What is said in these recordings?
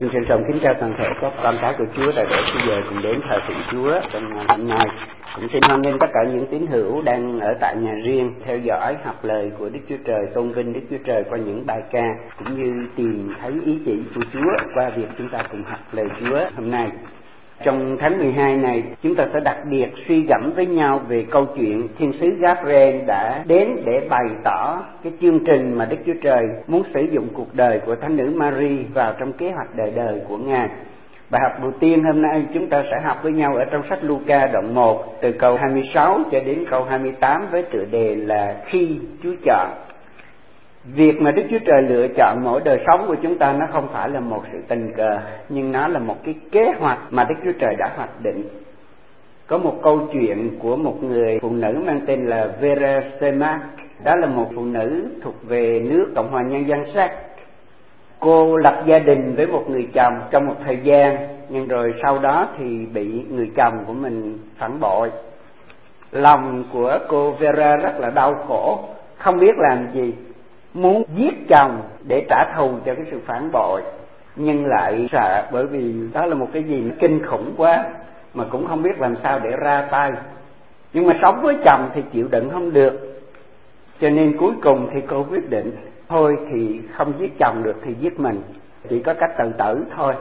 Xin trân trọng kính chào toàn thể các con cái của Chúa đã đến bây giờ cùng đến thờ phượng Chúa trong ngày hôm nay. Cũng xin hoan nghênh tất cả những tín hữu đang ở tại nhà riêng theo dõi học lời của Đức Chúa Trời, tôn vinh Đức Chúa Trời qua những bài ca, cũng như tìm thấy ý chỉ của Chúa qua việc chúng ta cùng học lời Chúa hôm nay. Trong tháng 12 này, chúng ta sẽ đặc biệt suy gẫm với nhau về câu chuyện thiên sứ Gabriel đã đến để bày tỏ cái chương trình mà Đức Chúa Trời muốn sử dụng cuộc đời của Thánh nữ Mary vào trong kế hoạch đời đời của Ngài. Bài học đầu tiên hôm nay chúng ta sẽ học với nhau ở trong sách Luca đoạn 1 từ câu 26 cho đến câu 28 với tựa đề là Khi Chúa chọn. Việc mà Đức Chúa Trời lựa chọn mỗi đời sống của chúng ta nó không phải là một sự tình cờ, nhưng nó là một cái kế hoạch mà Đức Chúa Trời đã hoạch định. Có một câu chuyện của một người phụ nữ mang tên là Vera Semak. Đó là một phụ nữ thuộc về nước Cộng hòa Nhân dân Séc. Cô lập gia đình với một người chồng trong một thời gian, nhưng rồi sau đó thì bị người chồng của mình phản bội. Lòng của cô Vera rất là đau khổ, không biết làm gì, muốn giết chồng để trả thù cho cái sự phản bội, nhưng lại sợ bởi vì đó là một cái gì nó kinh khủng quá mà cũng không biết làm sao để ra tay. Nhưng mà sống với chồng thì chịu đựng không được, cho nên cuối cùng thì cô quyết định thôi thì không giết chồng được thì giết mình, chỉ có cách tự tử thôi.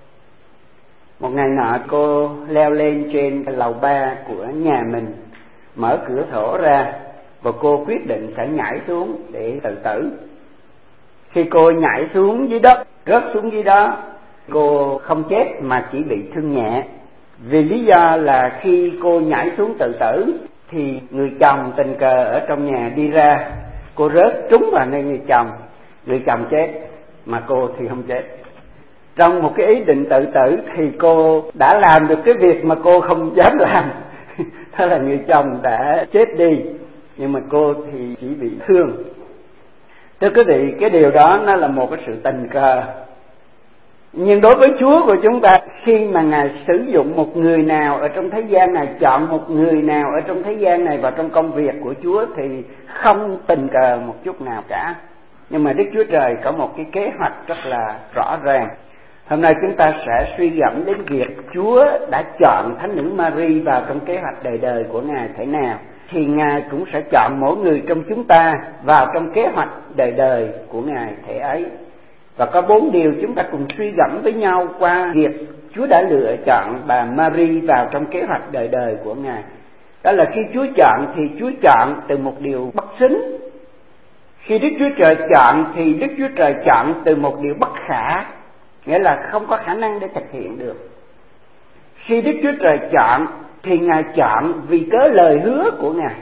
Một ngày nọ cô leo lên trên lầu 3 của nhà mình, mở cửa sổ ra và cô quyết định sẽ nhảy xuống để tự tử. Khi cô nhảy xuống dưới đất, rớt xuống dưới đó, cô không chết mà chỉ bị thương nhẹ. Vì lý do là khi cô nhảy xuống tự tử thì người chồng tình cờ ở trong nhà đi ra, cô rớt trúng vào nơi người chồng chết mà cô thì không chết. Trong một cái ý định tự tử thì cô đã làm được cái việc mà cô không dám làm. Đó là người chồng đã chết đi, nhưng mà cô thì chỉ bị thương. Thưa quý vị, cái điều đó nó là một cái sự tình cờ. Nhưng đối với Chúa của chúng ta, khi mà Ngài sử dụng một người nào ở trong thế gian này, chọn một người nào ở trong thế gian này vào trong công việc của Chúa thì không tình cờ một chút nào cả. Nhưng mà Đức Chúa Trời có một cái kế hoạch rất là rõ ràng. Hôm nay chúng ta sẽ suy gẫm đến việc Chúa đã chọn Thánh nữ Mary vào trong kế hoạch đời đời của Ngài thế nào, thì Ngài cũng sẽ chọn mỗi người trong chúng ta vào trong kế hoạch đời đời của Ngài thế ấy. Và có 4 điều chúng ta cùng suy gẫm với nhau qua việc Chúa đã lựa chọn bà Mary vào trong kế hoạch đời đời của Ngài. Đó là khi Chúa chọn thì Chúa chọn từ một điều bất xứng. Khi Đức Chúa Trời chọn thì Đức Chúa Trời chọn từ một điều bất khả, nghĩa là không có khả năng để thực hiện được. Khi Đức Chúa Trời chọn thì Ngài chọn vì cớ lời hứa của Ngài.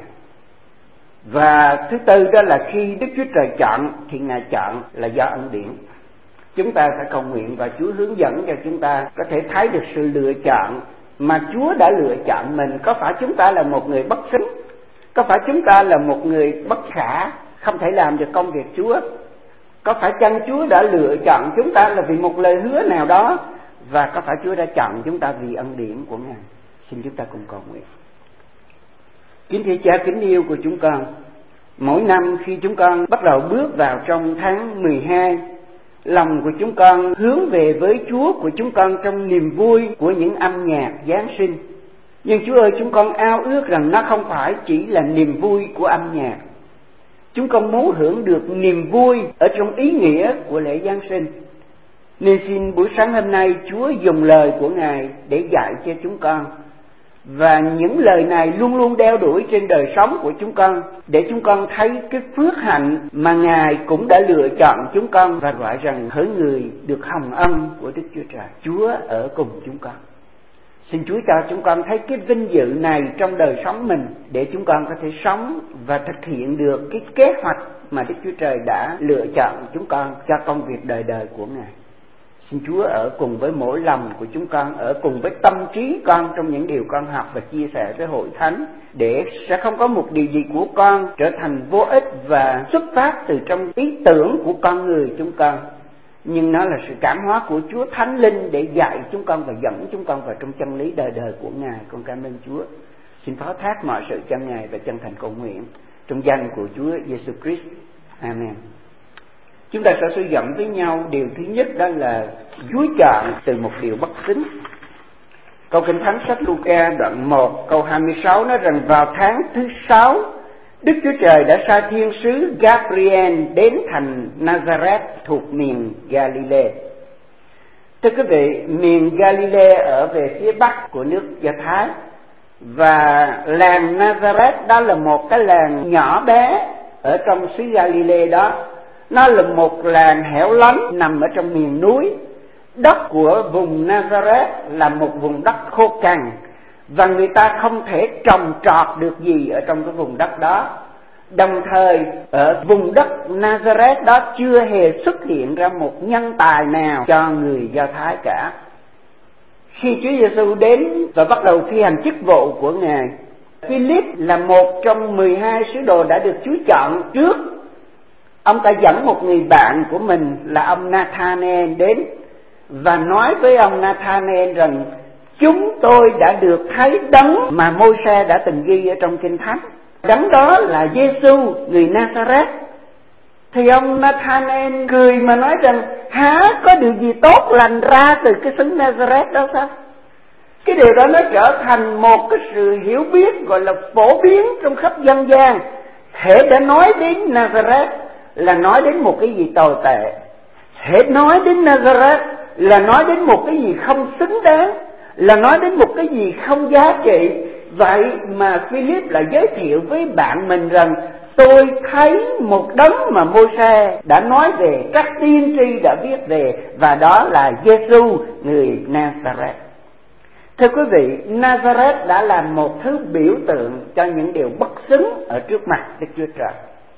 Và thứ tư đó là khi Đức Chúa Trời chọn thì Ngài chọn là do ân điển. Chúng ta phải cầu nguyện và Chúa hướng dẫn cho chúng ta có thể thấy được sự lựa chọn mà Chúa đã lựa chọn mình. Có phải chúng ta là một người bất xứng? Có phải chúng ta là một người bất khả, không thể làm được công việc Chúa? Có phải chăng Chúa đã lựa chọn chúng ta là vì một lời hứa nào đó? Và có phải Chúa đã chọn chúng ta vì ân điển của Ngài? Xin chúng ta cùng cầu nguyện. Kính thưa Cha kính yêu của chúng con, mỗi năm khi chúng con bắt đầu bước vào trong tháng 12, lòng của chúng con hướng về với Chúa của chúng con trong niềm vui của những âm nhạc Giáng sinh. Nhưng Chúa ơi, chúng con ao ước rằng nó không phải chỉ là niềm vui của âm nhạc. Chúng con muốn hưởng được niềm vui ở trong ý nghĩa của lễ Giáng sinh. Nên xin buổi sáng hôm nay Chúa dùng lời của Ngài để dạy cho chúng con. Và những lời này luôn luôn đeo đuổi trên đời sống của chúng con, để chúng con thấy cái phước hạnh mà Ngài cũng đã lựa chọn chúng con, và gọi rằng hỡi người được hồng ân của Đức Chúa Trời, Chúa ở cùng chúng con. Xin Chúa cho chúng con thấy cái vinh dự này trong đời sống mình, để chúng con có thể sống và thực hiện được cái kế hoạch mà Đức Chúa Trời đã lựa chọn chúng con cho công việc đời đời của Ngài. Xin Chúa ở cùng với mỗi lòng của chúng con, ở cùng với tâm trí con trong những điều con học và chia sẻ với hội thánh, để sẽ không có một điều gì của con trở thành vô ích và xuất phát từ trong ý tưởng của con người chúng con, nhưng nó là sự cảm hóa của Chúa Thánh Linh để dạy chúng con và dẫn chúng con vào trong chân lý đời đời của Ngài. Con cảm ơn Chúa. Xin phó thác mọi sự cho Ngài và chân thành cầu nguyện trong danh của Chúa Giêsu Christ. Amen. Chúng ta sẽ suy gẫm với nhau điều thứ nhất, đó là Chúa chọn từ một điều bất xứng. Câu Kinh Thánh sách Luca đoạn 1 câu 26 nói rằng vào tháng thứ 6, Đức Chúa Trời đã sai thiên sứ Gabriel đến thành Nazareth thuộc miền Galilee. Thưa quý vị, miền Galilee ở về phía bắc của nước Do Thái, và làng Nazareth đó là một cái làng nhỏ bé ở trong xứ Galilee đó. Nó là một làng hẻo lánh nằm ở trong miền núi. Đất của vùng Nazareth là một vùng đất khô cằn, và người ta không thể trồng trọt được gì ở trong cái vùng đất đó. Đồng thời ở vùng đất Nazareth đó chưa hề xuất hiện ra một nhân tài nào cho người Do Thái cả. Khi Chúa Giêsu đến và bắt đầu thi hành chức vụ của Ngài, Philip là một trong 12 sứ đồ đã được Chúa chọn trước. Ông ta dẫn một người bạn của mình là ông Nathanael đến và nói với ông Nathanael rằng chúng tôi đã được thấy đấng mà Môi-se đã từng ghi ở trong Kinh Thánh. Đấng đó là Giêsu người Nazareth. Thì ông Nathanael cười mà nói rằng há có điều gì tốt lành ra từ cái xứ Nazareth đó sao? Cái điều đó nó trở thành một cái sự hiểu biết gọi là phổ biến trong khắp dân gian. Hễ đã nói đến Nazareth là nói đến một cái gì tồi tệ. Hễ nói đến Nazareth là nói đến một cái gì không xứng đáng, là nói đến một cái gì không giá trị. Vậy mà Philip lại giới thiệu với bạn mình rằng tôi thấy một đấng mà Môi-se đã nói về, các tiên tri đã viết về, và đó là Giêsu người Nazareth. Thưa quý vị, Nazareth đã là một thứ biểu tượng cho những điều bất xứng ở trước mặt Đức Chúa Trời.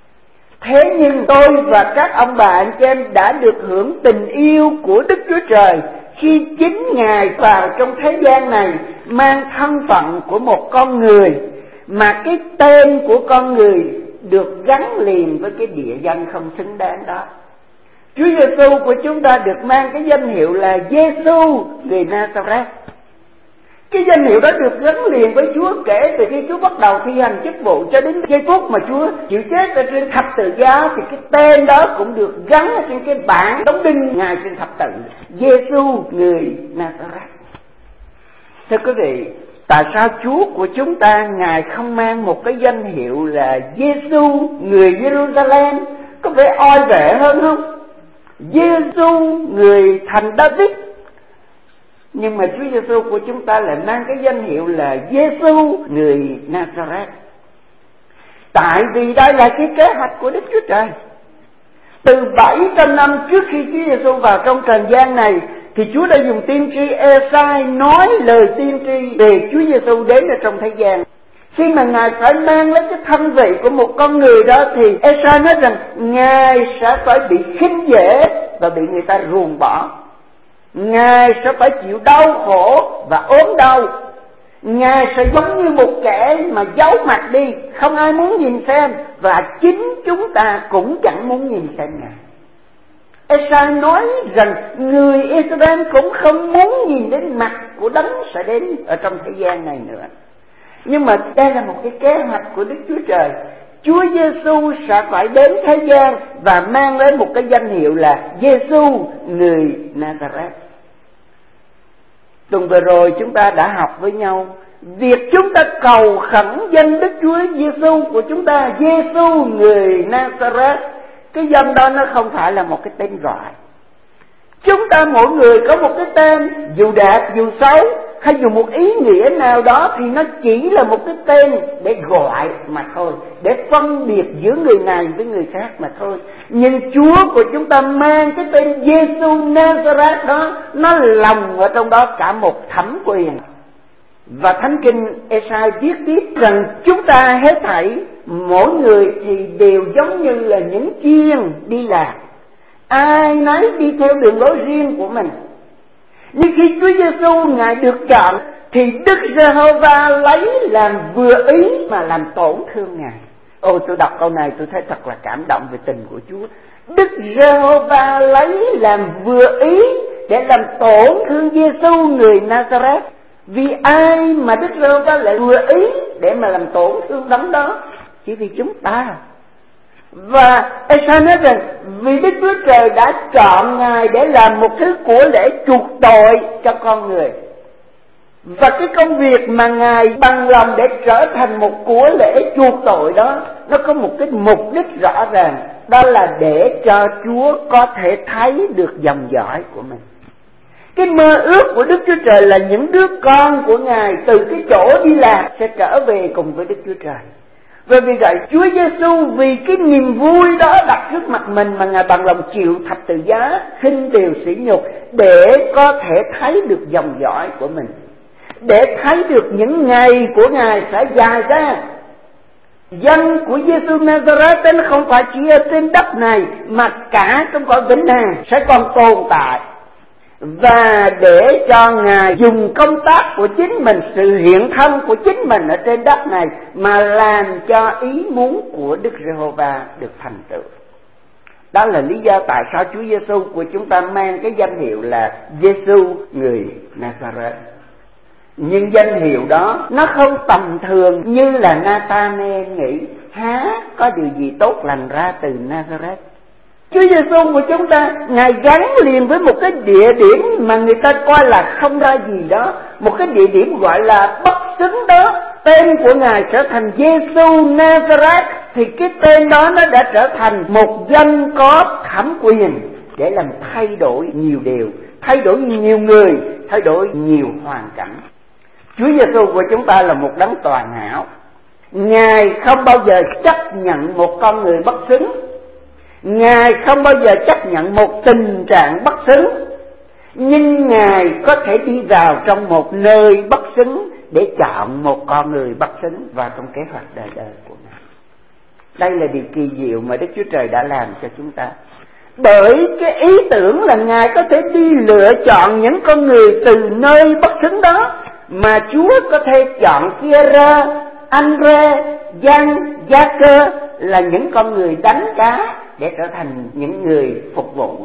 Thế nhưng tôi và các ông bà anh chị em đã được hưởng tình yêu của Đức Chúa Trời khi chính Ngài vào trong thế gian này mang thân phận của một con người, mà cái tên của con người được gắn liền với cái địa danh không xứng đáng đó. Chúa Giêsu của chúng ta được mang cái danh hiệu là Giêsu người Nazareth. Cái danh hiệu đó được gắn liền với Chúa kể từ khi Chúa bắt đầu thi hành chức vụ cho đến giây phút mà Chúa chịu chết ở trên thập tự giá, thì cái tên đó cũng được gắn ở trên cái bảng đóng đinh Ngài trên thập tự, Giêsu người Nazareth. Thưa quý vị, tại sao Chúa của chúng ta Ngài không mang một cái danh hiệu là Giêsu người Jerusalem, có vẻ oai vệ hơn không? Giêsu người thành David. Nhưng mà Chúa Giêsu của chúng ta lại mang cái danh hiệu là Giêsu người Nazareth. Tại vì đây là cái kế hoạch của Đức Chúa Trời. Từ 700 năm trước khi Chúa Giêsu vào trong trần gian này, thì Chúa đã dùng tiên tri Ê-sai nói lời tiên tri về Chúa Giêsu đến ở trong thế gian. Khi mà Ngài phải mang lấy cái thân vị của một con người đó, thì Ê-sai nói rằng Ngài sẽ phải bị khinh dễ và bị người ta ruồng bỏ. Ngài sẽ phải chịu đau khổ và ốm đau. Ngài sẽ giống như một kẻ mà giấu mặt đi, không ai muốn nhìn xem, và chính chúng ta cũng chẳng muốn nhìn xem Ngài. Ê-sai nói rằng người Israel cũng không muốn nhìn đến mặt của đấng sẽ đến ở trong thế gian này nữa. Nhưng mà đây là một cái kế hoạch của Đức Chúa Trời. Chúa Giêsu sẽ phải đến thế gian và mang lên một cái danh hiệu là Giêsu người Nazareth. Tuần vừa rồi chúng ta đã học với nhau việc chúng ta cầu khẩn danh Đức Chúa Giêsu của chúng ta, Giêsu người Nazareth. Cái danh đó nó không phải là một cái tên gọi. Chúng ta mỗi người có một cái tên, dù đẹp dù xấu hay dù một ý nghĩa nào đó, thì nó chỉ là một cái tên để gọi mà thôi, để phân biệt giữa người này với người khác mà thôi. Nhưng Chúa của chúng ta mang cái tên Giêsu Nazareth đó, nó lồng ở trong đó cả một thẩm quyền. Và Thánh Kinh Ê-sai viết tiếp rằng chúng ta hết thảy mỗi người thì đều giống như là những chiên đi lạc, ai nấy đi theo đường lối riêng của mình. Nhưng khi Chúa Giêsu Ngài được chọn, thì Đức Giê-hô-va lấy làm vừa ý mà làm tổn thương Ngài. Tôi đọc câu này tôi thấy thật là cảm động về tình của Chúa. Đức Giê-hô-va lấy làm vừa ý để làm tổn thương Giêsu người Nazareth. Vì ai mà Đức Giê-hô-va lại vừa ý để mà làm tổn thương đấng đó? Chỉ vì chúng ta. Và Ê-sa nói rằng vì Đức Chúa Trời đã chọn Ngài để làm một thứ của lễ chuộc tội cho con người, và cái công việc mà Ngài bằng lòng để trở thành một của lễ chuộc tội đó, nó có một cái mục đích rõ ràng, đó là để cho Chúa có thể thấy được dòng dõi của mình. Cái mơ ước của Đức Chúa Trời là những đứa con của Ngài từ cái chỗ đi lạc sẽ trở về cùng với Đức Chúa Trời. Và vì vậy Chúa Giêsu vì cái niềm vui đó đặt trước mặt mình mà Ngài bằng lòng chịu thập tự giá, khinh điều sỉ nhục để có thể thấy được dòng dõi của mình, để thấy được những ngày của Ngài sẽ dài ra. Danh của Giêsu Nazareth không phải chỉ ở trên đất này mà cả trong cõi vĩnh hằng sẽ còn tồn tại. Và để cho Ngài dùng công tác của chính mình, sự hiện thân của chính mình ở trên đất này mà làm cho ý muốn của Đức Giê-hô-va được thành tựu. Đó là lý do tại sao Chúa Giêsu của chúng ta mang cái danh hiệu là Giêsu người Nazareth. Nhưng danh hiệu đó nó không tầm thường như là Nathanael nghĩ, há có điều gì tốt lành ra từ Nazareth. Chúa Giêsu của chúng ta, Ngài gắn liền với một cái địa điểm mà người ta coi là không ra gì đó, một cái địa điểm gọi là bất xứng đó. Tên của Ngài trở thành Giêsu Nazareth, thì cái tên đó nó đã trở thành một danh có thẩm quyền để làm thay đổi nhiều điều, thay đổi nhiều người, thay đổi nhiều hoàn cảnh. Chúa Giêsu của chúng ta là một đấng toàn hảo. Ngài không bao giờ chấp nhận một con người bất xứng. Ngài không bao giờ chấp nhận một tình trạng bất xứng. Nhưng Ngài có thể đi vào trong một nơi bất xứng để chọn một con người bất xứng vào trong kế hoạch đời đời của Ngài. Đây là điều kỳ diệu mà Đức Chúa Trời đã làm cho chúng ta. Bởi cái ý tưởng là Ngài có thể đi lựa chọn những con người từ nơi bất xứng đó, mà Chúa có thể chọn Phi-e-rơ, An-rê, Giăng, Gia-cơ là những con người đánh cá để trở thành những người phục vụ.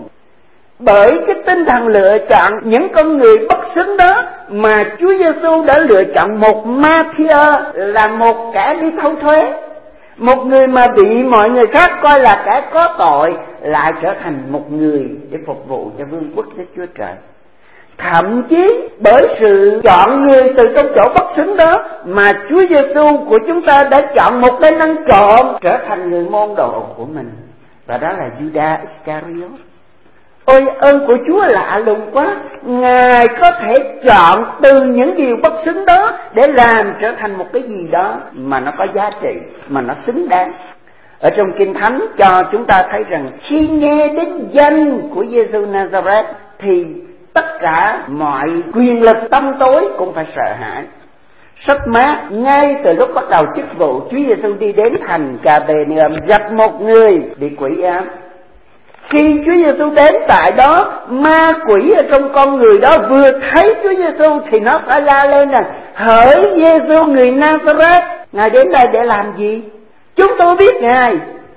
Bởi cái tinh thần lựa chọn những con người bất xứng đó mà Chúa Giêsu đã lựa chọn một Ma-thi-ơ là một kẻ đi thâu thuế, một người mà bị mọi người khác coi là kẻ có tội, lại trở thành một người để phục vụ cho vương quốc Đức Chúa Trời. Thậm chí bởi sự chọn người từ trong chỗ bất xứng đó mà Chúa Giêsu của chúng ta đã chọn một tên ăn trộm trở thành người môn đồ của mình, và đó là Judas Iscariot. Ôi, ơn của Chúa lạ lùng quá. Ngài có thể chọn từ những điều bất xứng đó để làm trở thành một cái gì đó mà nó có giá trị, mà nó xứng đáng. Ở trong Kinh Thánh cho chúng ta thấy rằng khi nghe đến danh của Giêsu Nazareth thì tất cả mọi quyền lực tâm tối cũng phải sợ hãi. Sách Mát ngay từ lúc bắt đầu chức vụ, Chúa Giêsu đi đến thành Ca-bê-ni-ôm gặp một người bị quỷ ám. Khi Chúa Giêsu đến tại đó, ma quỷ ở trong con người đó vừa thấy Chúa Giêsu thì nó phải la lên rằng: hỡi Giêsu người Nazareth, Ngài đến đây để làm gì? Chúng tôi biết Ngài.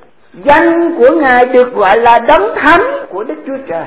Danh của Ngài được gọi là Đấng Thánh của Đức Chúa Trời.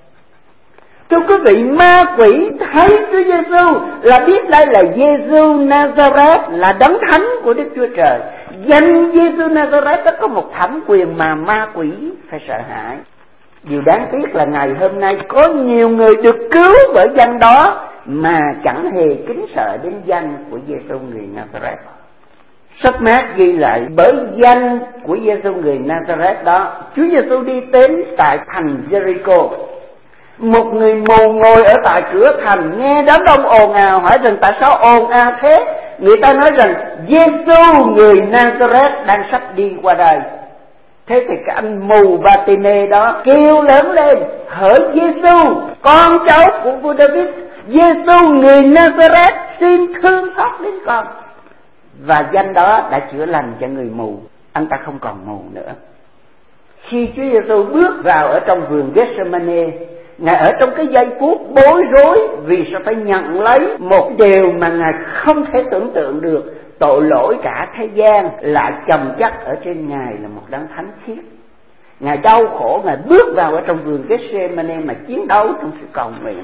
Thưa quý vị, ma quỷ thấy Chúa Giêsu là biết đây là Giêsu Nazareth, là Đấng Thánh của Đức Chúa Trời. Danh Giêsu Nazareth đó có một thẩm quyền mà ma quỷ phải sợ hãi. Điều đáng tiếc là ngày hôm nay có nhiều người được cứu bởi danh đó mà chẳng hề kính sợ đến danh của Giêsu người Nazareth. Sách Mát ghi lại bởi danh của Giêsu người Nazareth đó, Chúa Giêsu đi đến tại thành Jericho. Một người mù ngồi ở tại cửa thành, nghe đám đông ồn ào, hỏi rằng tại sao ồn ào thế? Người ta nói rằng Giêsu người Nazareth đang sắp đi qua đây. Thế thì cái anh mù Bâtê-mê đó kêu lớn lên: hỡi Giêsu, con cháu của vua David, Giêsu người Nazareth, xin thương xót đến con. Và danh đó đã chữa lành cho người mù, anh ta không còn mù nữa. Khi Chúa Giêsu bước vào ở trong vườn Gethsemane, Ngài ở trong cái giây phút bối rối vì sao phải nhận lấy một điều mà Ngài không thể tưởng tượng được. Tội lỗi cả thế gian lại chồng chất ở trên Ngài là một đấng thánh khiết. Ngài đau khổ, Ngài bước vào ở trong vườn Gethsemane mà chiến đấu trong sự cầu nguyện.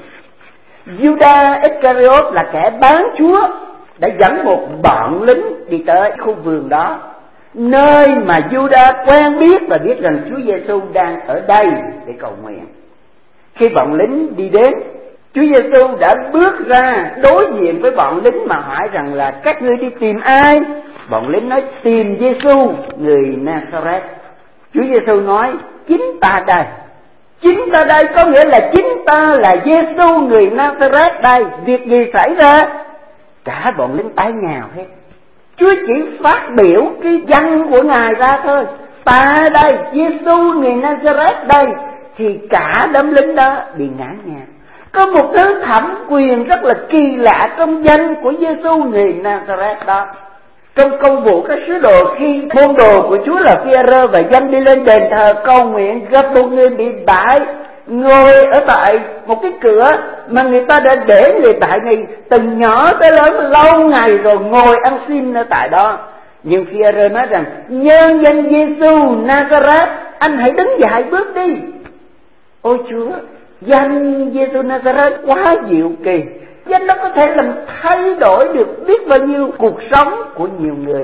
Judas Iscariot là kẻ bán Chúa, đã dẫn một bọn lính đi tới khu vườn đó. nơi mà Juda quen biết và biết rằng Chúa Giêsu đang ở đây để cầu nguyện. Khi bọn lính đi đến, Chúa Giêsu đã bước ra đối diện với bọn lính mà hỏi rằng là các ngươi đi tìm ai? Bọn lính nói tìm Giêsu người Nazareth. Chúa Giêsu nói chính ta đây. Chính ta đây có nghĩa là chính ta là Giêsu người Nazareth đây. Việc gì xảy ra? Cả bọn lính tái nhào hết. Chúa chỉ phát biểu cái danh của Ngài ra thôi. Ta đây, Giêsu người Nazareth đây. Thì cả đám lính đó bị ngã nhào. Có một thứ thẩm quyền rất là kỳ lạ trong danh của Giêsu người Nazareth đó. Trong công vụ các sứ đồ, khi môn đồ của Chúa là Phi-e-rơ và Giăng đi lên đền thờ cầu nguyện, gặp một người bị bại ngồi ở tại một cái cửa mà người ta đã để người bại này từ nhỏ tới lớn lâu ngày rồi ngồi ăn xin ở tại đó. Nhưng Phi-e-rơ nói rằng nhân danh Giêsu Nazareth, anh hãy đứng dậy bước đi. Ôi Chúa, danh Giêsu Nazareth quá diệu kỳ. Danh đó có thể làm thay đổi được biết bao nhiêu cuộc sống của nhiều người.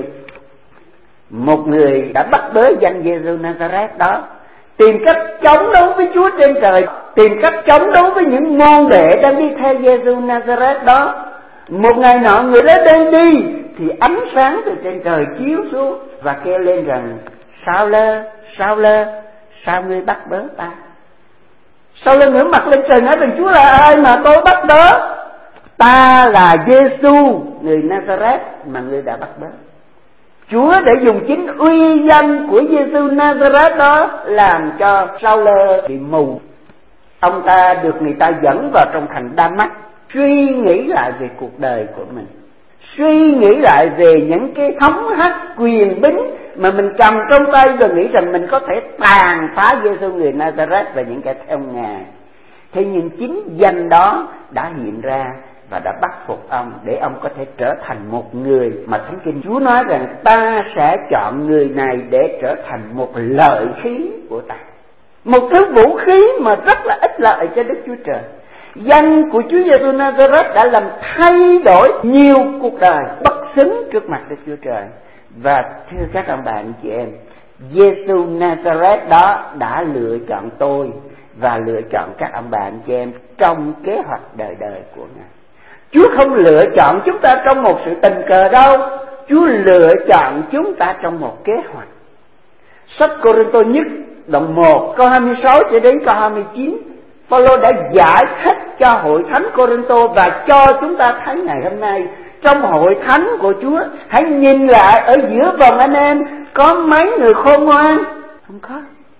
Một người đã bắt bớ danh Giêsu Nazareth đó, tìm cách chống đối với Chúa trên trời, tìm cách chống đối với những môn đệ đang đi theo Giêsu Nazareth đó. Một ngày nọ người đó đang đi thì ánh sáng từ trên trời chiếu xuống và kêu lên rằng: Sao lơ, sao ngươi bắt bớ ta? Sao lơ ngửa mặt lên trời nói rằng: Chúa là ai mà tôi bắt bớ? Ta là Giêsu người Nazareth mà ngươi đã bắt bớ. Chúa đã dùng chính uy danh của Giêsu Nazareth đó làm cho Sao-lơ bị mù. Ông ta được người ta dẫn vào trong thành Đa-mách, suy nghĩ lại về cuộc đời của mình, suy nghĩ lại về những cái thống hắc quyền bính mà mình cầm trong tay và nghĩ rằng mình có thể tàn phá Giêsu người Nazareth và những kẻ theo Ngài. Thế nhưng chính danh đó đã hiện ra và đã bắt phục ông để ông có thể trở thành một người mà Thánh Kinh Chúa nói rằng ta sẽ chọn người này để trở thành một lợi khí của ta, một thứ vũ khí mà rất là ích lợi cho Đức Chúa Trời. Danh của Chúa Giêsu Nazareth đã làm thay đổi nhiều cuộc đời bất xứng trước mặt Đức Chúa Trời. Và thưa các ông bạn chị em, Giêsu Nazareth đó đã lựa chọn tôi và lựa chọn các ông bạn chị em trong kế hoạch đời đời của Ngài. Chúa không lựa chọn chúng ta trong một sự tình cờ đâu. Chúa lựa chọn chúng ta trong một kế hoạch. Sách Cô-rinh-tô nhất đoạn 1 câu 26 cho đến câu 29, Phaolô đã giải thích cho hội thánh Cô-rinh-tô và cho chúng ta thấy ngày hôm nay trong hội thánh của Chúa. Hãy nhìn lại ở giữa vòng anh em, có mấy người khôn ngoan? Không có.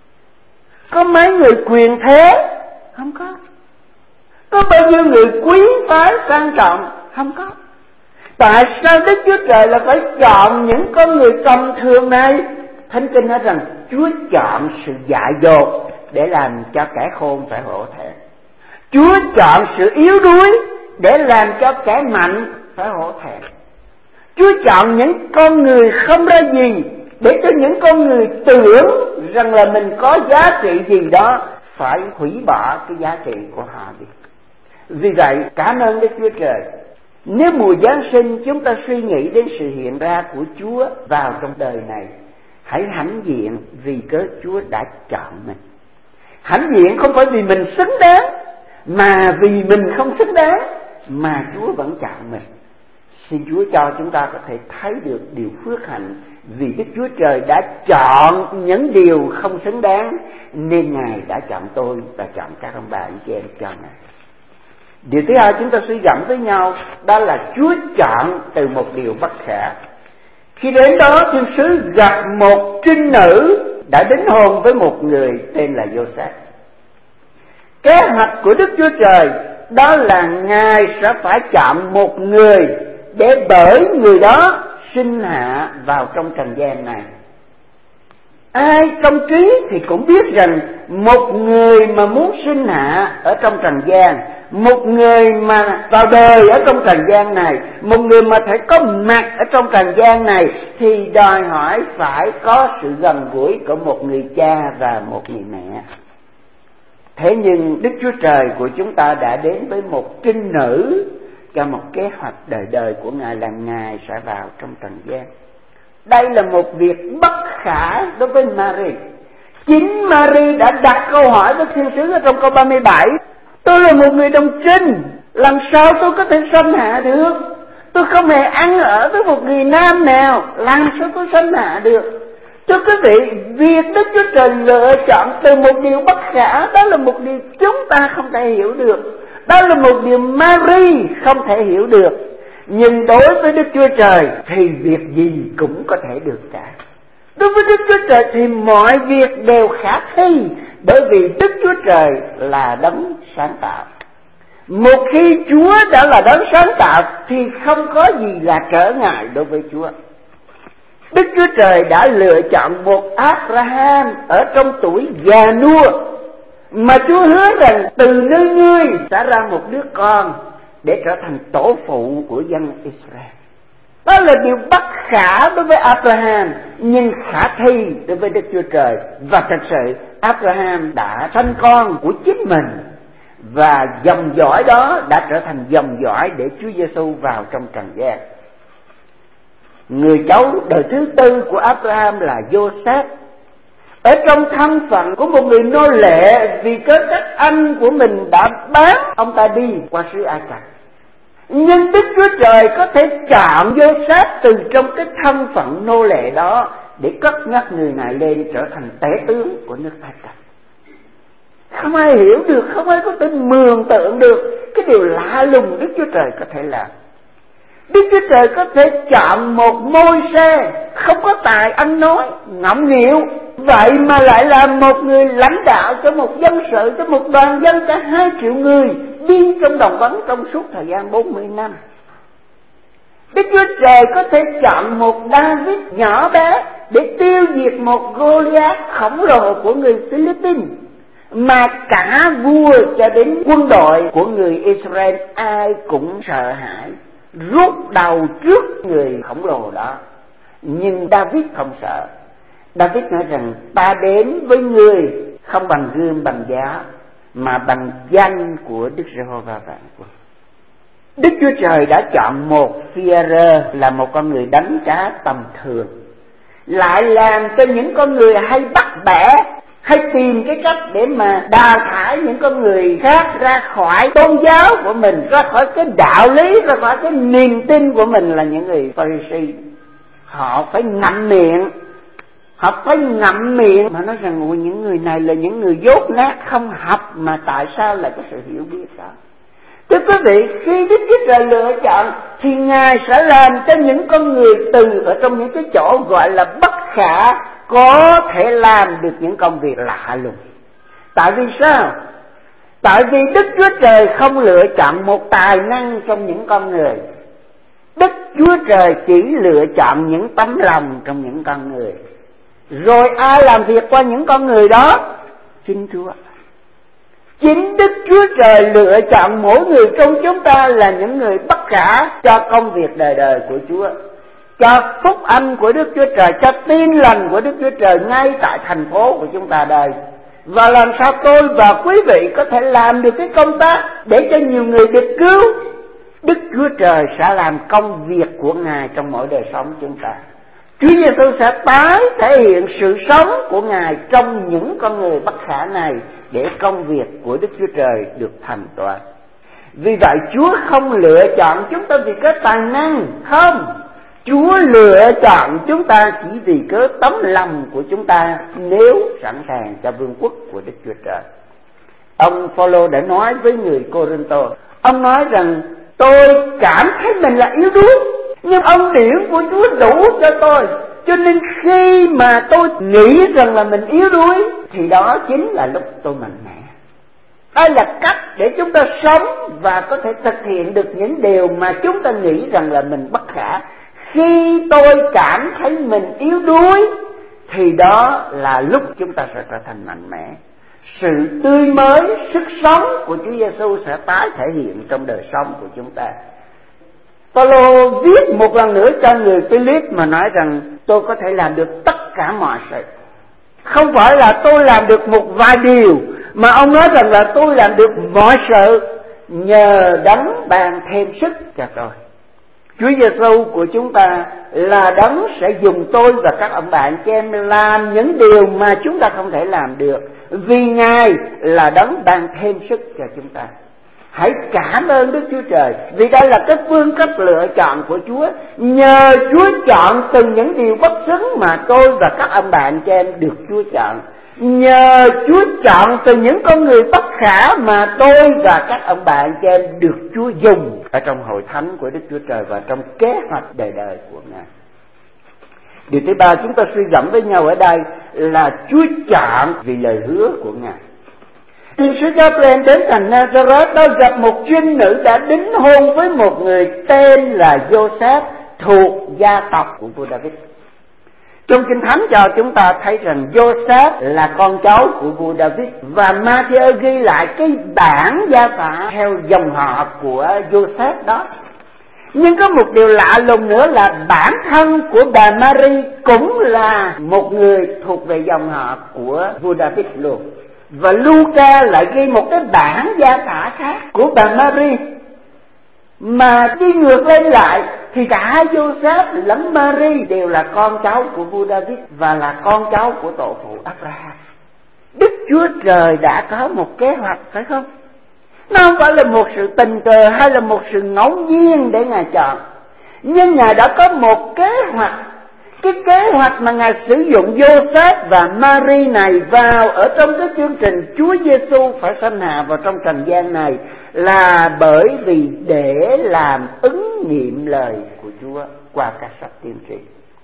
Có mấy người quyền thế? Không có. Có bao nhiêu người quý phái sang trọng? Không có. Tại sao Đức Chúa Trời là phải chọn những con người tầm thường này? Thánh Kinh nói rằng Chúa chọn sự dại dột để làm cho kẻ khôn phải hổ thẹn. Chúa chọn sự yếu đuối để làm cho kẻ mạnh phải hổ thẹn. Chúa chọn những con người không ra gì để cho những con người tưởng rằng là mình có giá trị gì đó phải hủy bỏ cái giá trị của họ đi. Vì vậy, cảm ơn Đức Chúa Trời. Nếu mùa Giáng sinh chúng ta suy nghĩ đến sự hiện ra của Chúa vào trong đời này, hãy hãnh diện vì cớ Chúa đã chọn mình. Hãnh diện không phải vì mình xứng đáng, mà vì mình không xứng đáng mà Chúa vẫn chọn mình. Xin Chúa cho chúng ta có thể thấy được điều phước hạnh, vì Đức Chúa Trời đã chọn những điều không xứng đáng, nên Ngài đã chọn tôi và chọn các ông bà anh chị em cho Ngài. Điều thứ hai chúng ta suy gẫm với nhau, đó là Chúa chọn từ một điều bất khả. Khi đến đó, thiên sứ gặp một trinh nữ đã đính hôn với một người tên là Giô-sép. Kế hoạch của Đức Chúa Trời đó là Ngài sẽ phải chọn một người để bởi người đó sinh hạ vào trong trần gian này. Ai trong trí thì cũng biết rằng một người mà muốn sinh hạ ở trong trần gian, một người mà vào đời ở trong trần gian này, một người mà phải có mặt ở trong trần gian này thì đòi hỏi phải có sự gần gũi của một người cha và một người mẹ. Thế nhưng Đức Chúa Trời của chúng ta đã đến với một trinh nữ cho một kế hoạch đời đời của Ngài là Ngài sẽ vào trong trần gian. Đây là một việc bất khả đối với Mary. Chính Mary đã đặt câu hỏi với thiên sứ ở trong câu 37. Tôi là một người đồng trinh, làm sao tôi có thể sanh hạ được? Tôi không hề ăn ở với một người nam nào, làm sao tôi sanh hạ được? Thưa quý vị, việc Đức Chúa Trời lựa chọn từ một điều bất khả, đó là một điều chúng ta không thể hiểu được. Đó là một điều Mary không thể hiểu được. Nhưng đối với Đức Chúa Trời thì việc gì cũng có thể được cả. Đối với Đức Chúa Trời thì mọi việc đều khả thi, bởi vì Đức Chúa Trời là đấng sáng tạo. Một khi Chúa đã là đấng sáng tạo thì không có gì là trở ngại đối với Chúa. Đức Chúa Trời đã lựa chọn một Abraham ở trong tuổi già nua, mà Chúa hứa rằng từ nơi ngươi sẽ ra một đứa con để trở thành tổ phụ của dân Israel. Đó là điều bất khả đối với Abraham, nhưng khả thi đối với Đức Chúa Trời. Và thật sự Abraham đã sanh con của chính mình, và dòng dõi đó đã trở thành dòng dõi để Chúa Giêsu vào trong trần gian. Người cháu đời thứ tư của Abraham là Joseph, ở trong thân phận của một người nô lệ, vì cớ các anh của mình đã bán ông ta đi qua xứ Ai Cập. Nhưng Đức Chúa Trời có thể chọn Joseph từ trong cái thân phận nô lệ đó để cất nhắc người này lên trở thành tể tướng của nước Ai Cập. Không ai hiểu được, không ai có thể mường tượng được cái điều lạ lùng Đức Chúa Trời có thể làm. Đức Chúa Trời có thể chọn một Môi-se không có tài ăn nói, ngọng nghịu, vậy mà lại là một người lãnh đạo cho một dân sự, cho một đoàn dân cả 2 triệu người đi trong đồng vắng trong suốt thời gian 40 năm. Đức Chúa Trời có thể chọn một David nhỏ bé để tiêu diệt một Goliath khổng lồ của người Philippines, mà cả vua cho đến quân đội của người Israel ai cũng sợ hãi, rút đầu trước người khổng lồ đó. Nhưng David không sợ. David nói rằng ta đến với người không bằng gươm bằng giá, mà bằng danh của Đức Giê-hô-va vạn quân. Đức Chúa Trời đã chọn một Phi-e-rơ là một con người đánh cá tầm thường, lại làm cho những con người hay bắt bẻ, hay tìm cái cách để mà đào thải những con người khác ra khỏi tôn giáo của mình, ra khỏi cái đạo lý, ra khỏi cái niềm tin của mình là những người Pha-ri-si. Họ phải ngậm miệng, mà nói rằng những người này là những người dốt nát, không học, mà tại sao lại có sự hiểu biết đó? Thưa quý vị, khi Đức Chúa Trời lựa chọn thì Ngài sẽ làm cho những con người từ ở trong những cái chỗ gọi là bất khả có thể làm được những công việc lạ lùng. Tại vì sao? Tại vì Đức Chúa Trời không lựa chọn một tài năng trong những con người. Đức Chúa Trời chỉ lựa chọn những tấm lòng trong những con người. Rồi ai làm việc qua những con người đó? Chính Chúa. Chính Đức Chúa Trời lựa chọn mỗi người trong chúng ta là những người bất khả cho công việc đời đời của Chúa, cho phúc âm của Đức Chúa Trời, cho tin lành của Đức Chúa Trời ngay tại thành phố của chúng ta đây. Và làm sao tôi và quý vị có thể làm được cái công tác để cho nhiều người được cứu? Đức Chúa Trời sẽ làm công việc của Ngài trong mỗi đời sống chúng ta. Chúa Giêsu sẽ tái thể hiện sự sống của Ngài trong những con người bất khả này để công việc của Đức Chúa Trời được thành toàn. Vì vậy Chúa không lựa chọn chúng ta vì cái tài năng, không. Chúa lựa chọn chúng ta chỉ vì cớ tấm lòng của chúng ta nếu sẵn sàng cho vương quốc của Đức Chúa Trời. Ông Phaolô đã nói với người Cô-rinh-tô, ông nói rằng tôi cảm thấy mình là yếu đuối, nhưng ân điển của Chúa đủ cho tôi. Cho nên khi mà tôi nghĩ rằng là mình yếu đuối thì đó chính là lúc tôi mạnh mẽ. Đây là cách để chúng ta sống và có thể thực hiện được những điều mà chúng ta nghĩ rằng là mình bất khả. Khi tôi cảm thấy mình yếu đuối thì đó là lúc chúng ta sẽ trở thành mạnh mẽ. Sự tươi mới, sức sống của Chúa Giêsu sẽ tái thể hiện trong đời sống của chúng ta. Phaolô viết một lần nữa cho người Philip mà nói rằng tôi có thể làm được tất cả mọi sự. Không phải là tôi làm được một vài điều, mà ông nói rằng là tôi làm được mọi sự nhờ đấng ban thêm sức cho tôi. Chúa Giêsu của chúng ta là đấng sẽ dùng tôi và các ông bạn chị em làm những điều mà chúng ta không thể làm được, vì Ngài là đấng ban thêm sức cho chúng ta. Hãy cảm ơn Đức Chúa Trời, vì đây là cái phương cách lựa chọn của Chúa. Nhờ Chúa chọn từng những điều bất xứng mà tôi và các ông bạn chị em được Chúa chọn. Nhờ Chúa chọn từ những con người bất khả mà tôi và các ông bạn chị em được Chúa dùng ở trong hội thánh của Đức Chúa Trời và trong kế hoạch đời đời của Ngài. Điều thứ ba chúng ta suy gẫm với nhau ở đây là Chúa chọn vì lời hứa của Ngài. Tiên sứ Gabriel đến thành Nazareth đó gặp một trinh nữ đã đính hôn với một người tên là Joseph thuộc gia tộc của vua David. Trong Kinh Thánh cho chúng ta thấy rằng Joseph là con cháu của vua David, và Matthew ghi lại cái bản gia phả theo dòng họ của Joseph đó. Nhưng có một điều lạ lùng nữa là bản thân của bà Mary cũng là một người thuộc về dòng họ của vua David luôn. Và Luca lại ghi một cái bản gia phả khác của bà Mary, mà đi ngược lên lại thì cả Joseph lẫn Mary đều là con cháu của vua David và là con cháu của tổ phụ Abraham. Đức Chúa Trời đã có một kế hoạch, phải không? Nó không phải là một sự tình cờ hay là một sự ngẫu nhiên để Ngài chọn, nhưng Ngài đã có một kế hoạch. Cái kế hoạch mà Ngài sử dụng Joseph và Mary này vào ở trong cái chương trình Chúa Giêsu phải sanh hạ vào trong trần gian này là bởi vì để làm ứng nghiệm lời của Chúa qua các sách tiên tri.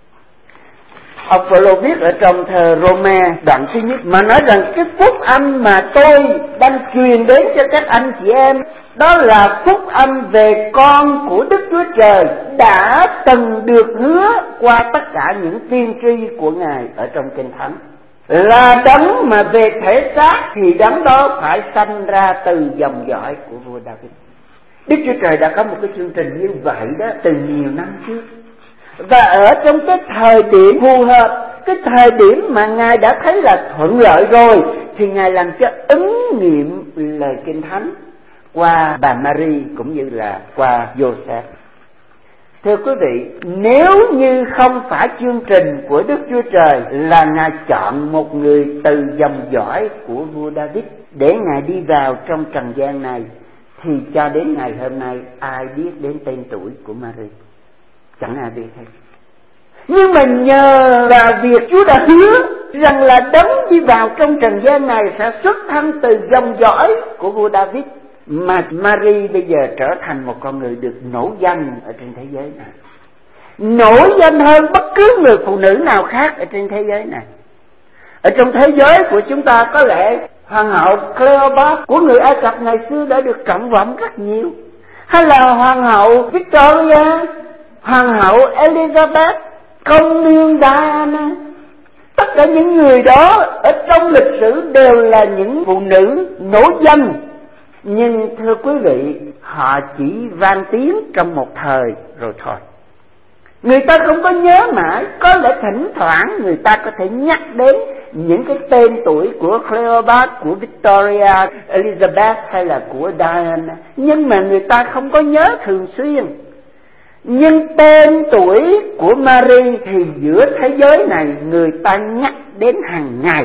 Ông Phaolô viết ở trong thơ Roma đoạn thứ nhất mà nói rằng cái phúc âm mà tôi đang truyền đến cho các anh chị em đó là phúc âm về con của Đức Chúa Trời đã từng được hứa qua tất cả những tiên tri của Ngài ở trong Kinh Thánh. Là đấng mà về thể xác thì đấng đó phải sanh ra từ dòng dõi của vua David. Đức Chúa Trời đã có một cái chương trình như vậy đó từ nhiều năm trước. Và ở trong cái thời điểm phù hợp, cái thời điểm mà Ngài đã thấy là thuận lợi rồi, thì Ngài làm cho ứng nghiệm lời Kinh Thánh qua bà Mary cũng như là qua Joseph. Thưa quý vị, nếu như không phải chương trình của Đức Chúa Trời là Ngài chọn một người từ dòng dõi của vua David để Ngài đi vào trong trần gian này, thì cho đến ngày hôm nay ai biết đến tên tuổi của Mary? Chẳng ai biết hết. Nhưng mà nhờ là việc Chúa đã hứa rằng là đấng đi vào trong trần gian này sẽ xuất thân từ dòng dõi của vua David, mà Mary bây giờ trở thành một con người được nổi danh ở trên thế giới này, nổi danh hơn bất cứ người phụ nữ nào khác ở trên thế giới này. Ở trong thế giới của chúng ta có lẽ hoàng hậu Cleopatra của người Ai Cập ngày xưa đã được trọng vọng rất nhiều, hay là hoàng hậu Victoria, hoàng hậu Elizabeth, công nương Diana. Tất cả những người đó ở trong lịch sử đều là những phụ nữ nổi danh. Nhưng thưa quý vị, họ chỉ vang tiếng trong một thời rồi thôi. Người ta không có nhớ mãi. Có lẽ thỉnh thoảng người ta có thể nhắc đến những cái tên tuổi của Cleopatra, của Victoria, Elizabeth hay là của Diana, nhưng mà người ta không có nhớ thường xuyên. Nhưng tên tuổi của Mary thì giữa thế giới này người ta nhắc đến hàng ngày.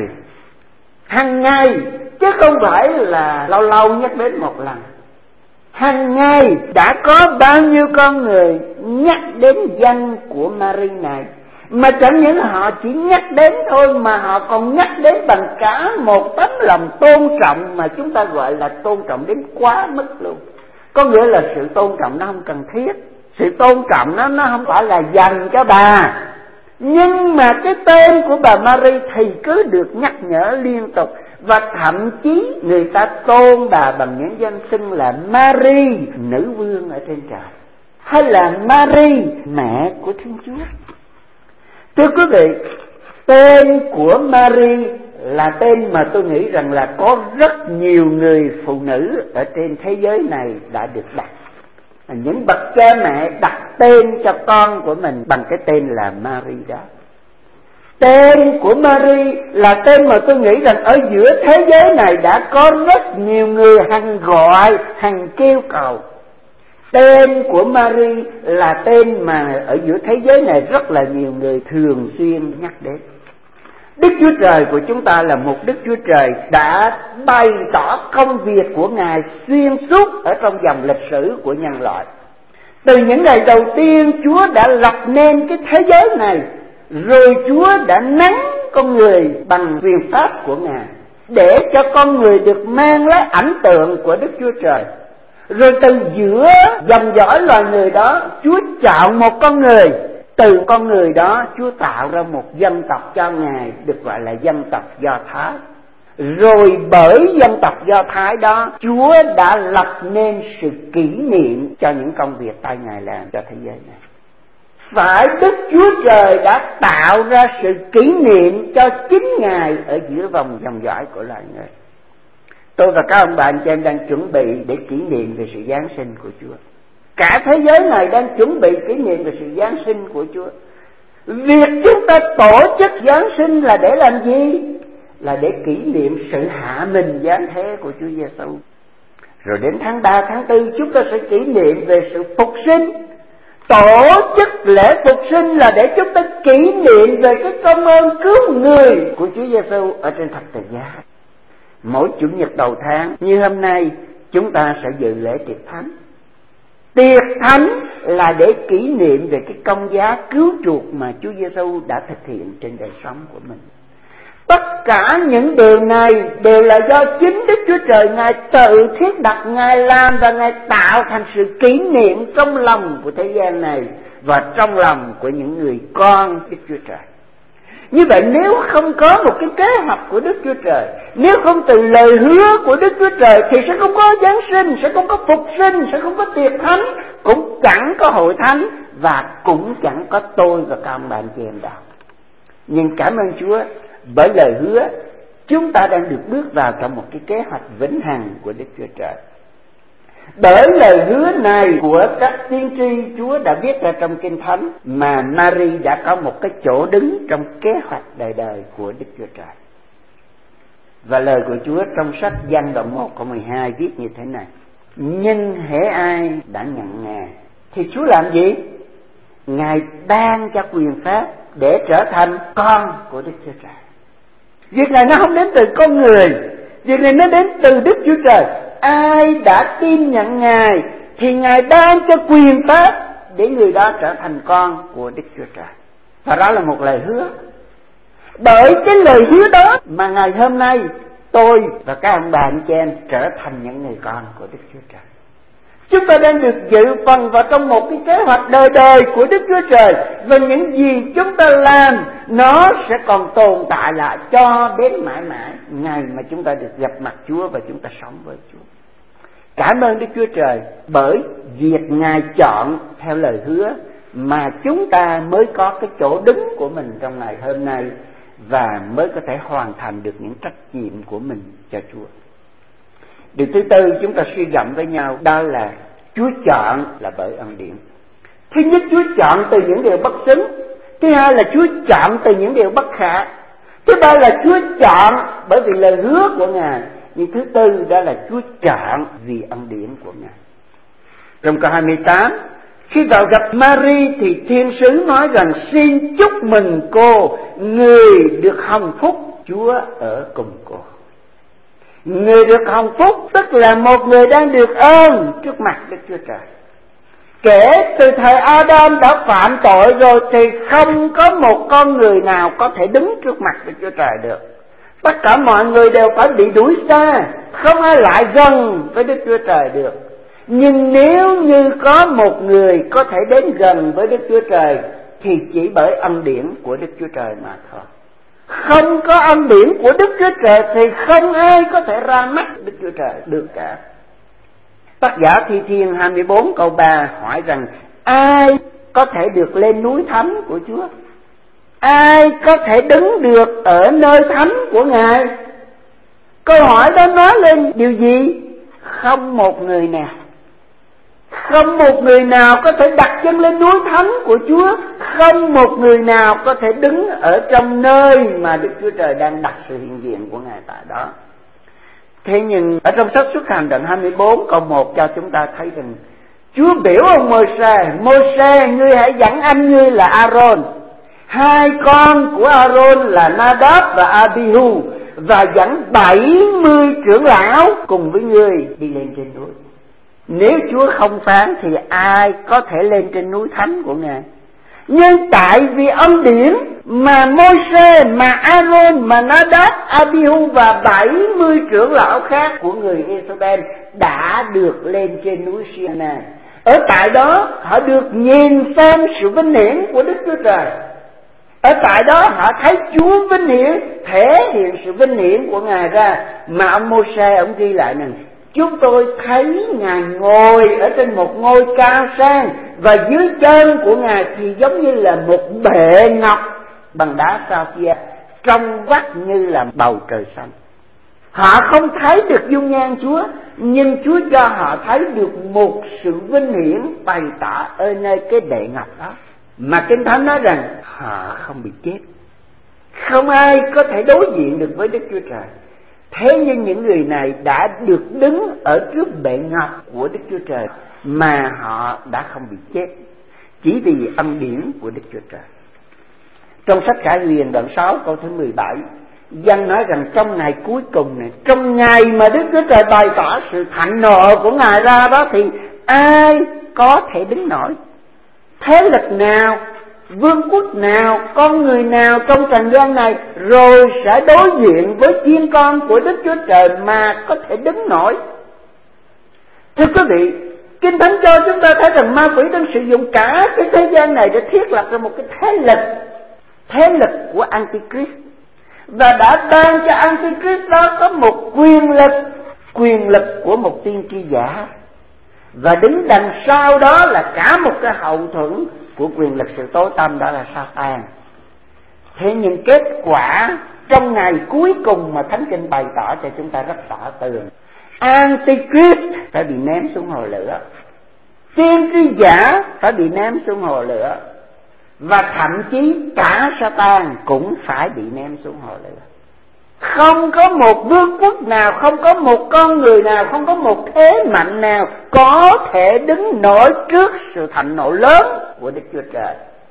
Hàng ngày, chứ không phải là lâu lâu nhắc đến một lần. Hàng ngày đã có bao nhiêu con người nhắc đến danh của Mary này. Mà chẳng những họ chỉ nhắc đến thôi, mà họ còn nhắc đến bằng cả một tấm lòng tôn trọng mà chúng ta gọi là tôn trọng đến quá mức luôn. Có nghĩa là sự tôn trọng nó không cần thiết. Sự tôn trọng nó không phải là dành cho bà, nhưng mà cái tên của bà Mary thì cứ được nhắc nhở liên tục. Và thậm chí người ta tôn bà bằng những danh xưng là Mary, nữ vương ở trên trời, hay là Mary, mẹ của Thiên Chúa. Thưa quý vị, tên của Mary là tên mà tôi nghĩ rằng là có rất nhiều người phụ nữ ở trên thế giới này đã được đặt. Những bậc cha mẹ đặt tên cho con của mình bằng cái tên là Mary đó. Tên của Mary là tên mà tôi nghĩ rằng ở giữa thế giới này đã có rất nhiều người hằng gọi, hằng kêu cầu. Tên của Mary là tên mà ở giữa thế giới này rất là nhiều người thường xuyên nhắc đến. Đức Chúa Trời của chúng ta là một Đức Chúa Trời đã bày tỏ công việc của Ngài xuyên suốt ở trong dòng lịch sử của nhân loại. Từ những ngày đầu tiên Chúa đã lập nên cái thế giới này, rồi Chúa đã nắng con người bằng quyền pháp của Ngài để cho con người được mang lấy ảnh tượng của Đức Chúa Trời. Rồi từ giữa dòng dõi loài người đó, Chúa chọn một con người. Từ con người đó Chúa tạo ra một dân tộc cho Ngài được gọi là dân tộc Do Thái. Rồi bởi dân tộc Do Thái đó, Chúa đã lập nên sự kỷ niệm cho những công việc tay Ngài làm cho thế giới này. Phải Đức Chúa Trời đã tạo ra sự kỷ niệm cho chính Ngài ở giữa vòng dòng dõi của loài người. Tôi và các ông bà anh chị em đang chuẩn bị để kỷ niệm về sự Giáng sinh của Chúa. Cả thế giới này đang chuẩn bị kỷ niệm về sự Giáng sinh của Chúa. Việc chúng ta tổ chức Giáng sinh là để làm gì? Là để kỷ niệm sự hạ mình giáng thế của Chúa Giêsu. Rồi đến tháng 3, tháng 4 chúng ta sẽ kỷ niệm về sự phục sinh. Tổ chức lễ phục sinh là để chúng ta kỷ niệm về cái công ơn cứu người của Chúa Giêsu ở trên thập tự giá. Mỗi chủ nhật đầu tháng như hôm nay, chúng ta sẽ dự lễ tiệc thánh. Tiệc thánh là để kỷ niệm về cái công giá cứu chuộc mà Chúa Giêsu đã thực hiện trên đời sống của mình. Tất cả những điều này đều là do chính Đức Chúa Trời Ngài tự thiết đặt, Ngài làm và Ngài tạo thành sự kỷ niệm trong lòng của thế gian này và trong lòng của những người con Đức Chúa Trời. Như vậy nếu không có một cái kế hoạch của Đức Chúa Trời, nếu không từ lời hứa của Đức Chúa Trời thì sẽ không có Giáng sinh, sẽ không có phục sinh, sẽ không có tiệc thánh, cũng chẳng có hội thánh và cũng chẳng có tôi và các ông bạn chị em đâu. Nhưng cảm ơn Chúa, bởi lời hứa chúng ta đang được bước vào trong một cái kế hoạch vĩnh hằng của Đức Chúa Trời. Bởi lời hứa này của các tiên tri Chúa đã viết ra trong Kinh Thánh mà Mary đã có một cái chỗ đứng trong kế hoạch đời đời của Đức Chúa Trời. Và lời của Chúa trong sách Giăng đoạn 1 câu 12 viết như thế này: nhưng hễ ai đã nhận Ngài thì Chúa làm gì? Ngài ban cho quyền pháp để trở thành con của Đức Chúa Trời. Việc này nó không đến từ con người, việc này nó đến từ Đức Chúa Trời. Ai đã tin nhận Ngài thì Ngài ban cho quyền pháp để người đó trở thành con của Đức Chúa Trời. Và đó là một lời hứa. Bởi cái lời hứa đó mà ngày hôm nay tôi và các ông bà anh chị em trở thành những người con của Đức Chúa Trời. Chúng ta đang được dự phần vào trong một cái kế hoạch đời đời của Đức Chúa Trời. Và những gì chúng ta làm nó sẽ còn tồn tại lại cho đến mãi mãi, ngày mà chúng ta được gặp mặt Chúa và chúng ta sống với Chúa. Cảm ơn Đức Chúa Trời, bởi việc Ngài chọn theo lời hứa mà chúng ta mới có cái chỗ đứng của mình trong ngày hôm nay và mới có thể hoàn thành được những trách nhiệm của mình cho Chúa. Điều thứ tư chúng ta suy gẫm với nhau đó là Chúa chọn là bởi ân điển. Thứ nhất, Chúa chọn từ những điều bất xứng. Thứ hai là Chúa chọn từ những điều bất khả. Thứ ba là Chúa chọn bởi vì lời hứa của Ngài. Nhưng thứ tư đó là Chúa chọn vì ân điển của Ngài. Trong câu 28, khi vào gặp Mary thì thiên sứ nói rằng: xin chúc mừng cô, người được hồng phúc, Chúa ở cùng cô. Người được hồng phúc tức là một người đang được ơn trước mặt Đức Chúa Trời. Kể từ thời Adam đã phạm tội rồi thì không có một con người nào có thể đứng trước mặt Đức Chúa Trời được. Tất cả mọi người đều phải bị đuổi xa, không ai lại gần với Đức Chúa Trời được. Nhưng nếu như có một người có thể đến gần với Đức Chúa Trời thì chỉ bởi ân điển của Đức Chúa Trời mà thôi. Không có ân điển của Đức Chúa Trời thì không ai có thể ra mắt Đức Chúa Trời được cả. Tác giả Thi Thiên 24 câu 3 hỏi rằng: ai có thể được lên núi thánh của Chúa? Ai có thể đứng được ở nơi thánh của Ngài? Câu hỏi đó nói lên điều gì? Không một người nào. Không một người nào có thể đặt chân lên núi thánh của Chúa. Không một người nào có thể đứng ở trong nơi mà Đức Chúa Trời đang đặt sự hiện diện của Ngài tại đó. Thế nhưng ở trong sách Xuất Hành đoạn 24 câu 1 cho chúng ta thấy rằng Chúa biểu ông Môi-se, ngươi hãy dẫn anh ngươi là A-rôn, hai con của A-rôn là Na-đáp và A-bi-hu, và dẫn 70 trưởng lão cùng với ngươi đi lên trên núi. Nếu Chúa không phán thì ai có thể lên trên núi thánh của Ngài? Nhưng tại vì ân điển mà Môi-se, mà A-rôn, mà Na-đáp, A-bi-hu và 70 trưởng lão khác của người Israel đã được lên trên núi Sinai. Ở tại đó họ được nhìn xem sự vinh hiển của Đức Chúa Trời. Ở tại đó họ thấy Chúa vinh hiển, thể hiện sự vinh hiển của Ngài ra. Mà ông Môi-se ông ghi lại rằng: chúng tôi thấy Ngài ngồi ở trên một ngôi cao sang, và dưới chân của Ngài thì giống như là một bệ ngọc bằng đá sa-phia, trong vắt như là bầu trời xanh. Họ không thấy được dung nhan Chúa, nhưng Chúa cho họ thấy được một sự vinh hiển bày tỏ ở nơi cái bệ ngọc đó. Mà Kinh Thánh nói rằng họ không bị chết. Không ai có thể đối diện được với Đức Chúa Trời. Thế nhưng những người này đã được đứng ở trước bệ ngọc của Đức Chúa Trời, mà họ đã không bị chết, chỉ vì ân điển của Đức Chúa Trời. Trong sách Khải Huyền đoạn 6 câu thứ 17, Giăng nói rằng trong ngày cuối cùng này, trong ngày mà Đức Chúa Trời bày tỏ sự thạnh nộ của Ngài ra đó, thì ai có thể đứng nổi? Thế lực nào, vương quốc nào, con người nào trong trần gian này rồi sẽ đối diện với chiên con của Đức Chúa Trời mà có thể đứng nổi? Thưa quý vị, Kinh Thánh cho chúng ta thấy rằng ma quỷ đang sử dụng cả cái thế gian này để thiết lập ra một cái thế lực của Antichrist, và đã ban cho Antichrist đó có một quyền lực của một tiên tri giả, và đứng đằng sau đó là cả một cái hậu thuẫn của quyền lực sự tối tăm, đó là Sa-tan. Thế nhưng kết quả trong ngày cuối cùng mà Thánh Kinh bày tỏ cho chúng ta rất rõ tường: Antichrist phải bị ném xuống hồ lửa, tiên tri giả phải bị ném xuống hồ lửa, và thậm chí cả Sa-tan cũng phải bị ném xuống hồ lửa. Không có một vương quốc nào, không có một con người nào, không có một thế mạnh nào có thể đứng nổi trước sự thạnh nộ lớn của Đức Chúa Trời.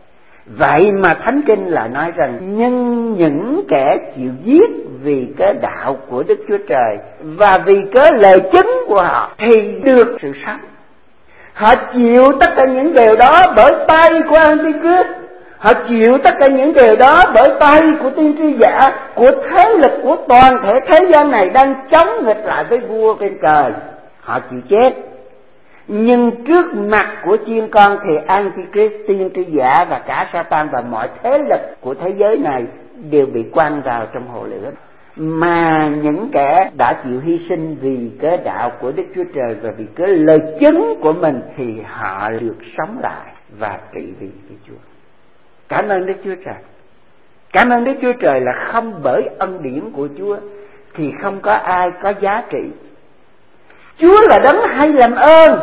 Vậy mà Thánh Kinh lại nói rằng nhưng những kẻ chịu giết vì cái đạo của Đức Chúa Trời và vì cái lời chứng của họ thì được sự sống. Họ chịu tất cả những điều đó bởi tay của Antichrist. Họ chịu tất cả những điều đó bởi tay của tiên tri giả, của thế lực của toàn thể thế gian này đang chống nghịch lại với vua trên trời. Họ chịu chết. Nhưng trước mặt của chiên con thì Antichrist, tiên tri giả và cả Sa-tan và mọi thế lực của thế giới này đều bị quăng vào trong hồ lửa. Mà những kẻ đã chịu hy sinh vì cái đạo của Đức Chúa Trời và vì cái lời chứng của mình thì họ được sống lại và trị vì Đức Chúa. Cảm ơn Đức Chúa Trời. Cảm ơn Đức Chúa Trời là không bởi ân điển của Chúa thì không có ai có giá trị. Chúa là đấng hay làm ơn.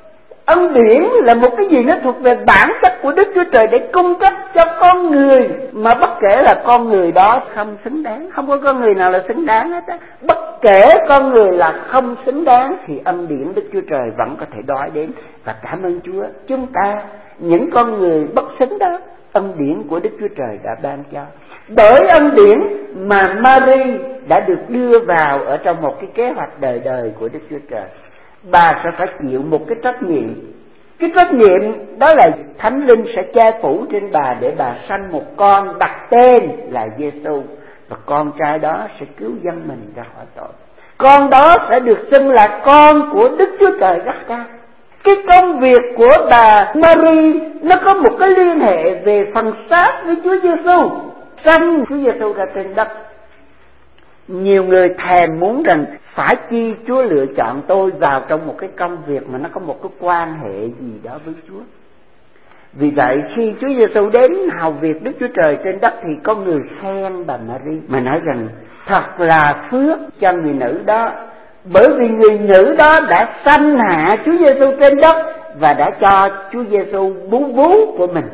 Ân điển là một cái gì nó thuộc về bản chất của Đức Chúa Trời để cung cấp cho con người, mà bất kể là con người đó không xứng đáng. Không có con người nào là xứng đáng hết á. Bất kể con người là không xứng đáng thì ân điển Đức Chúa Trời vẫn có thể đói đến. Và cảm ơn Chúa, chúng ta những con người bất xứng đó, ân điển của Đức Chúa Trời đã ban cho. Bởi ân điển mà Mary đã được đưa vào ở trong một cái kế hoạch đời đời của Đức Chúa Trời. Bà sẽ phải chịu một cái trách nhiệm. Cái trách nhiệm đó là Thánh Linh sẽ che phủ trên bà để bà sanh một con đặt tên là Giê-xu, và con trai đó sẽ cứu dân mình ra khỏi tội. Con đó sẽ được xưng là con của Đức Chúa Trời rất cao. Cái công việc của bà Mary nó có một cái liên hệ về phần xác với Chúa Giê-xu, sanh Chúa Giê-xu ra trên đất. Nhiều người thèm muốn rằng phải chi Chúa lựa chọn tôi vào trong một cái công việc mà nó có một cái quan hệ gì đó với Chúa. Vì vậy khi Chúa Giê-xu đến hầu việc Đức Chúa Trời trên đất thì có người khen bà Mary mà nói rằng thật là phước cho người nữ đó, bởi vì người nữ đó đã sanh hạ Chúa Giê-xu trên đất và đã cho Chúa Giê-xu bú vú của mình.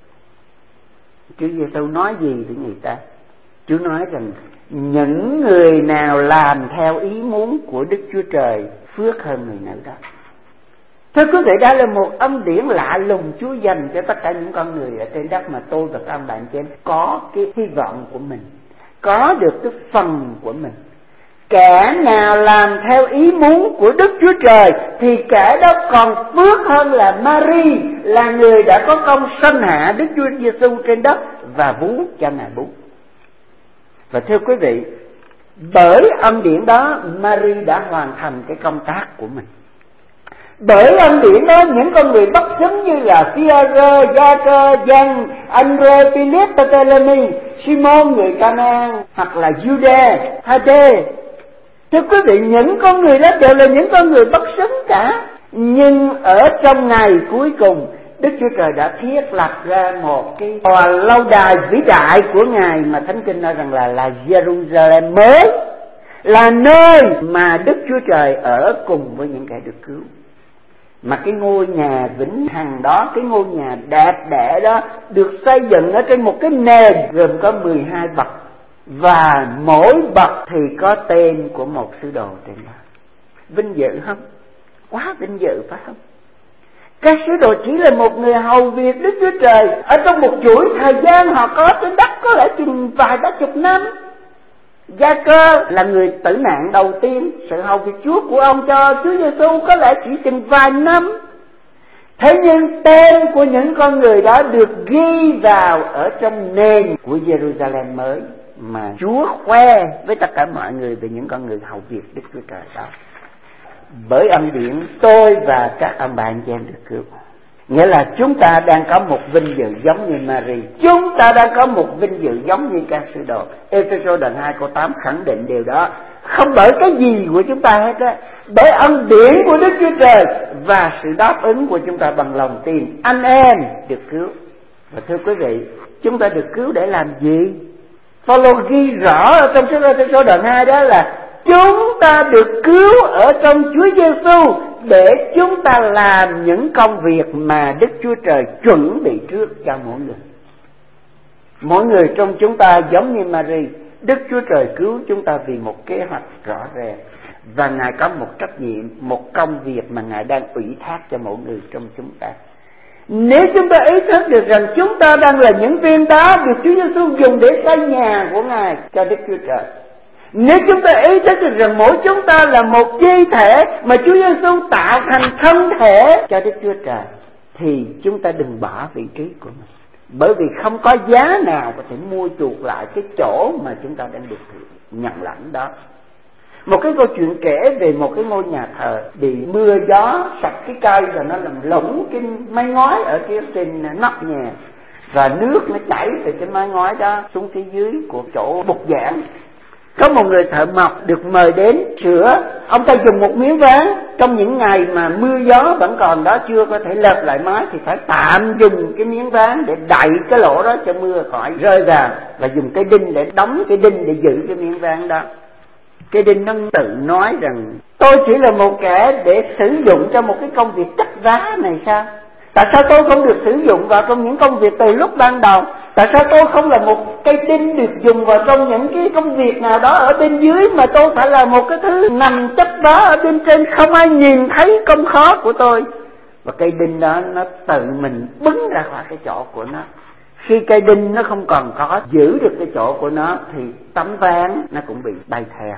Chúa Giê-xu nói gì với người ta? Chúa nói rằng những người nào làm theo ý muốn của Đức Chúa Trời phước hơn người nữ đó. Thưa quý vị, đây là một ân điển lạ lùng Chúa dành cho tất cả những con người ở trên đất mà tôi và các ông bạn chị em có cái hy vọng của mình, có được cái phần của mình. Kẻ nào làm theo ý muốn của Đức Chúa Trời thì kẻ đó còn phước hơn là Mary, là người đã có công sanh hạ Đức Chúa Giêsu trên đất và vú cho Ngài bú. Và thưa quý vị, bởi ân điển đó Mary đã hoàn thành cái công tác của mình. Bởi ân điển đó những con người bất xứng như là Phi-a-rơ, Gia-cơ, Giăng, Andre, Philip, Ptolemy, Simon người Canaan, hoặc là Jude, Thade. Thưa quý vị, những con người đó đều là những con người bất xứng cả. Nhưng ở trong ngày cuối cùng, Đức Chúa Trời đã thiết lập ra một cái tòa lâu đài vĩ đại của Ngài mà Thánh Kinh nói rằng là Jerusalem mới, là nơi mà Đức Chúa Trời ở cùng với những kẻ được cứu. Mà cái ngôi nhà vĩnh hằng đó, cái ngôi nhà đẹp đẽ đó được xây dựng ở trên một cái nền gồm có 12 bậc, và mỗi bậc thì có tên của một sứ đồ trên đó. Vinh dự không? Quá vinh dự phải không? Các sứ đồ chỉ là một người hầu việc Đức Chúa Trời ở trong một chuỗi thời gian họ có trên đất có lẽ chừng vài ba chục năm. Gia Cơ là người tử nạn đầu tiên, sự hầu việc Chúa của ông cho Chúa Giêsu có lẽ chỉ chừng vài năm. Thế nhưng tên của những con người đó được ghi vào ở trong nền của Jerusalem mới mà Chúa khoe với tất cả mọi người về những con người hầu việc Đức Chúa Trời đó. Bởi ân điển tôi và các ông bạn chị em được cứu. Nghĩa là chúng ta đang có một vinh dự giống như Mary, chúng ta đang có một vinh dự giống như các sứ đồ. Ê-phê-sô đoạn 2 câu 8 khẳng định điều đó. Không bởi cái gì của chúng ta hết á, bởi ân điển của Đức Chúa Trời và sự đáp ứng của chúng ta bằng lòng tin, anh em được cứu. Và thưa quý vị, chúng ta được cứu để làm gì? Phaolô ghi rõ ở trong Ê-phê-sô đoạn 2 đó là chúng ta được cứu ở trong Chúa Giêsu để chúng ta làm những công việc mà Đức Chúa Trời chuẩn bị trước cho mỗi người. Mỗi người trong chúng ta giống như Mary, Đức Chúa Trời cứu chúng ta vì một kế hoạch rõ ràng, và Ngài có một trách nhiệm, một công việc mà Ngài đang ủy thác cho mỗi người trong chúng ta. Nếu chúng ta ý thức được rằng chúng ta đang là những viên đá được Chúa Giêsu dùng để xây nhà của Ngài cho Đức Chúa Trời, nếu chúng ta ý thức được rằng mỗi chúng ta là một chi thể mà Chúa Giêsu tạo thành thân thể cho Đức Chúa Trời, thì chúng ta đừng bỏ vị trí của mình. Bởi vì không có giá nào có thể mua chuộc lại cái chỗ mà chúng ta đang được nhận lãnh đó. Một cái câu chuyện kể về một cái ngôi nhà thờ bị mưa gió sập cái cây rồi nó làm lủng cái mái ngói ở kia trên nóc nhà, và nước nó chảy từ cái mái ngói đó xuống phía dưới của chỗ bục giảng. Có một người thợ mộc được mời đến sửa. Ông ta dùng một miếng ván, trong những ngày mà mưa gió vẫn còn đó, chưa có thể lợp lại mái, thì phải tạm dùng cái miếng ván để đậy cái lỗ đó cho mưa khỏi rơi vào, và dùng cái đinh để đóng cái đinh để giữ cái miếng ván đó. Cái đinh nó tự nói rằng tôi chỉ là một kẻ để sử dụng cho một cái công việc cắt vá này sao? Tại sao tôi không được sử dụng vào trong những công việc từ lúc ban đầu? Tại sao tôi không là một cây đinh được dùng vào trong những cái công việc nào đó ở bên dưới, mà tôi phải là một cái thứ nằm chấp vá ở bên trên, không ai nhìn thấy công khó của tôi? Và cây đinh đó nó tự mình bứng ra khỏi cái chỗ của nó. Khi cây đinh nó không còn có giữ được cái chỗ của nó thì tấm ván nó cũng bị bay theo,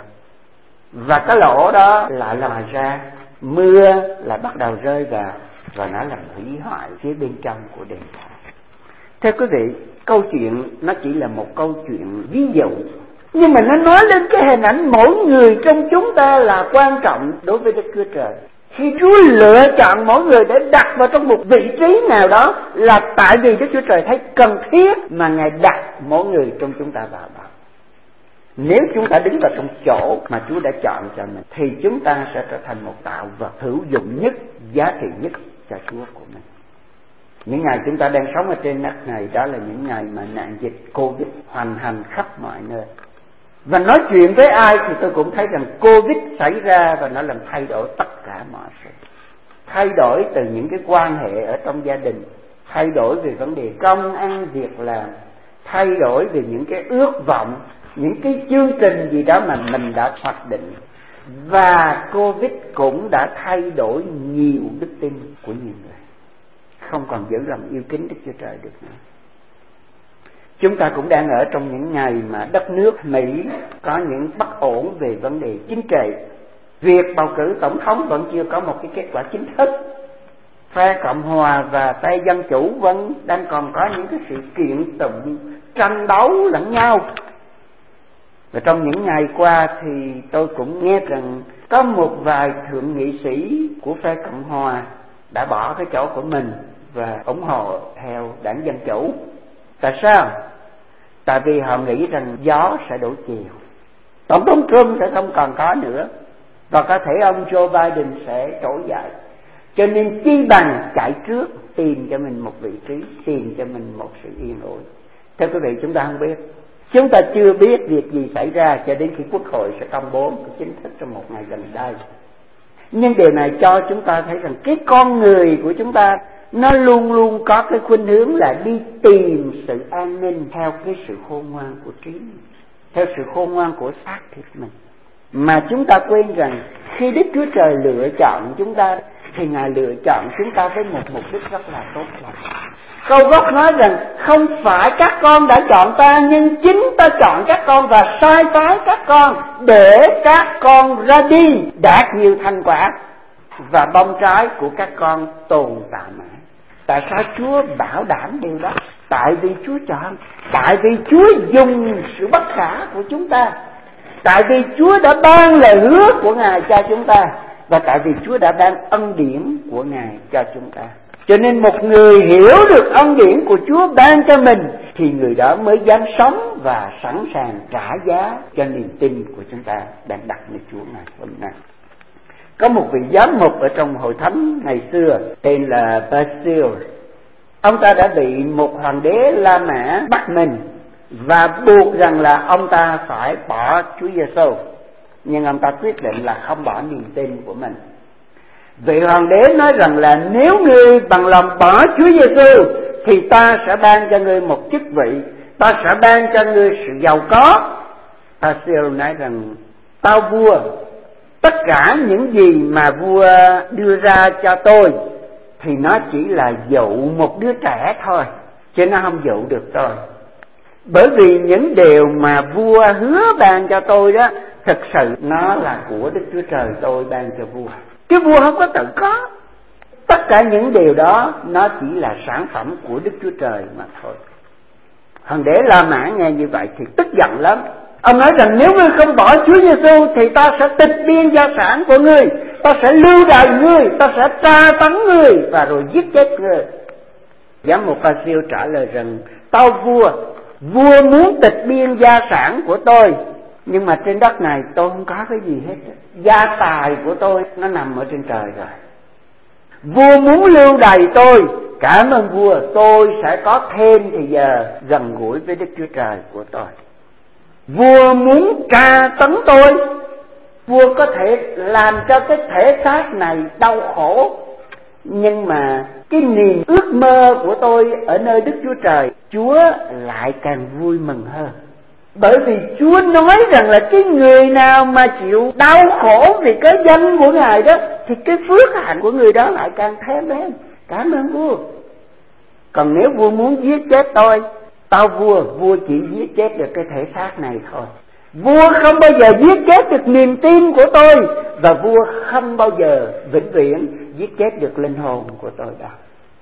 và cái lỗ đó lại lòi ra, mưa lại bắt đầu rơi vào, và nó làm hủy hoại phía bên trong của đền thờ. Thưa quý vị, câu chuyện nó chỉ là một câu chuyện ví dụ, nhưng mà nó nói lên cái hình ảnh mỗi người trong chúng ta là quan trọng đối với Đức Chúa Trời. Khi Chúa lựa chọn mỗi người để đặt vào trong một vị trí nào đó là tại vì Đức Chúa Trời thấy cần thiết mà Ngài đặt mỗi người trong chúng ta vào đó. Nếu chúng ta đứng vào trong chỗ mà Chúa đã chọn cho mình, thì chúng ta sẽ trở thành một tạo vật hữu dụng nhất, giá trị nhất cho Chúa của mình. Những ngày chúng ta đang sống ở trên đất này, đó là những ngày mà nạn dịch Covid hoành hành khắp mọi nơi. Và nói chuyện với ai thì tôi cũng thấy rằng Covid xảy ra và nó làm thay đổi tất cả mọi sự. Thay đổi từ những cái quan hệ ở trong gia đình, thay đổi về vấn đề công ăn việc làm, thay đổi về những cái ước vọng, những cái chương trình gì đó mà mình đã hoạch định. Và Covid cũng đã thay đổi nhiều đức tin của nhiều người, không còn giữ lòng yêu kính Đức Chúa Trời được nữa. Chúng ta cũng đang ở trong những ngày mà đất nước Mỹ có những bất ổn về vấn đề chính trị. Việc bầu cử tổng thống vẫn chưa có một cái kết quả chính thức. Phe Cộng hòa và phe Dân chủ vẫn đang còn có những cái sự kiện tụng tranh đấu lẫn nhau. Và trong những ngày qua thì tôi cũng nghe rằng có một vài thượng nghị sĩ của phe Cộng hòa đã bỏ cái chỗ của mình và ủng hộ theo đảng Dân chủ. Tại sao? Tại vì họ nghĩ rằng gió sẽ đổ chiều, tổng thống Trump sẽ không còn có nữa, và có thể ông Joe Biden sẽ trỗi dậy. Cho nên chi bằng chạy trước, tìm cho mình một vị trí, tìm cho mình một sự yên ổn. Thưa quý vị, chúng ta không biết, chúng ta chưa biết việc gì xảy ra cho đến khi Quốc hội sẽ công bố chính thức trong một ngày gần đây. Nhưng điều này cho chúng ta thấy rằng cái con người của chúng ta nó luôn luôn có cái khuynh hướng là đi tìm sự an ninh theo cái sự khôn ngoan của trí, theo sự khôn ngoan của xác thịt mình. Mà chúng ta quên rằng khi Đức Chúa Trời lựa chọn chúng ta thì Ngài lựa chọn chúng ta với một mục đích rất là tốt lành. Câu gốc nói rằng không phải các con đã chọn ta, nhưng chính ta chọn các con và sai phái các con để các con ra đi đạt nhiều thành quả và bông trái của các con tồn tại mãi. Tại sao Chúa bảo đảm điều đó? Tại vì Chúa chọn, tại vì Chúa dùng sự bất khả của chúng ta, tại vì Chúa đã ban lời hứa của Ngài cho chúng ta, và tại vì Chúa đã ban ân điển của Ngài cho chúng ta. Cho nên một người hiểu được ân điển của Chúa ban cho mình thì người đó mới dám sống và sẵn sàng trả giá cho niềm tin của chúng ta đang đặt nơi Chúa ngày hôm nay. Có một vị giám mục ở trong hội thánh ngày xưa tên là Basil. Ông ta đã bị một hoàng đế La Mã bắt mình và buộc rằng là ông ta phải bỏ Chúa Giêsu. Nhưng ông ta quyết định là không bỏ niềm tin của mình. Vị hoàng đế nói rằng là nếu ngươi bằng lòng bỏ Chúa Giêsu thì ta sẽ ban cho ngươi một chức vị, ta sẽ ban cho ngươi sự giàu có. Basil nói rằng tao vua, tất cả những gì mà vua đưa ra cho tôi thì nó chỉ là dụ một đứa trẻ thôi, chứ nó không dụ được tôi. Bởi vì những điều mà vua hứa ban cho tôi đó, thực sự nó là của Đức Chúa Trời tôi ban cho vua, chứ vua không có tự có. Tất cả những điều đó nó chỉ là sản phẩm của Đức Chúa Trời mà thôi. Hoàng đế La Mã nghe như vậy thì tức giận lắm. Ông nói rằng nếu ngươi không bỏ Chúa Giêsu thì ta sẽ tịch biên gia sản của ngươi, ta sẽ lưu đày ngươi, ta sẽ tra tấn ngươi và rồi giết chết ngươi. Giám mục Basil trả lời rằng tao vua muốn tịch biên gia sản của tôi, nhưng mà trên đất này tôi không có cái gì hết. Gia tài của tôi nó nằm ở trên trời rồi. Vua muốn lưu đày tôi, cảm ơn vua, tôi sẽ có thêm thì giờ gần gũi với Đức Chúa Trời của tôi. Vua muốn tra tấn tôi, vua có thể làm cho cái thể xác này đau khổ, nhưng mà cái niềm ước mơ của tôi ở nơi Đức Chúa Trời, Chúa lại càng vui mừng hơn. Bởi vì Chúa nói rằng là cái người nào mà chịu đau khổ vì cái danh của Ngài đó, thì cái phước hạnh của người đó lại càng thêm lên. Cảm ơn vua. Còn nếu vua muốn giết chết tôi, tao vua chỉ giết chết được cái thể xác này thôi. Vua không bao giờ giết chết được niềm tin của tôi, và vua không bao giờ vĩnh viễn giết chết được linh hồn của tôi đâu.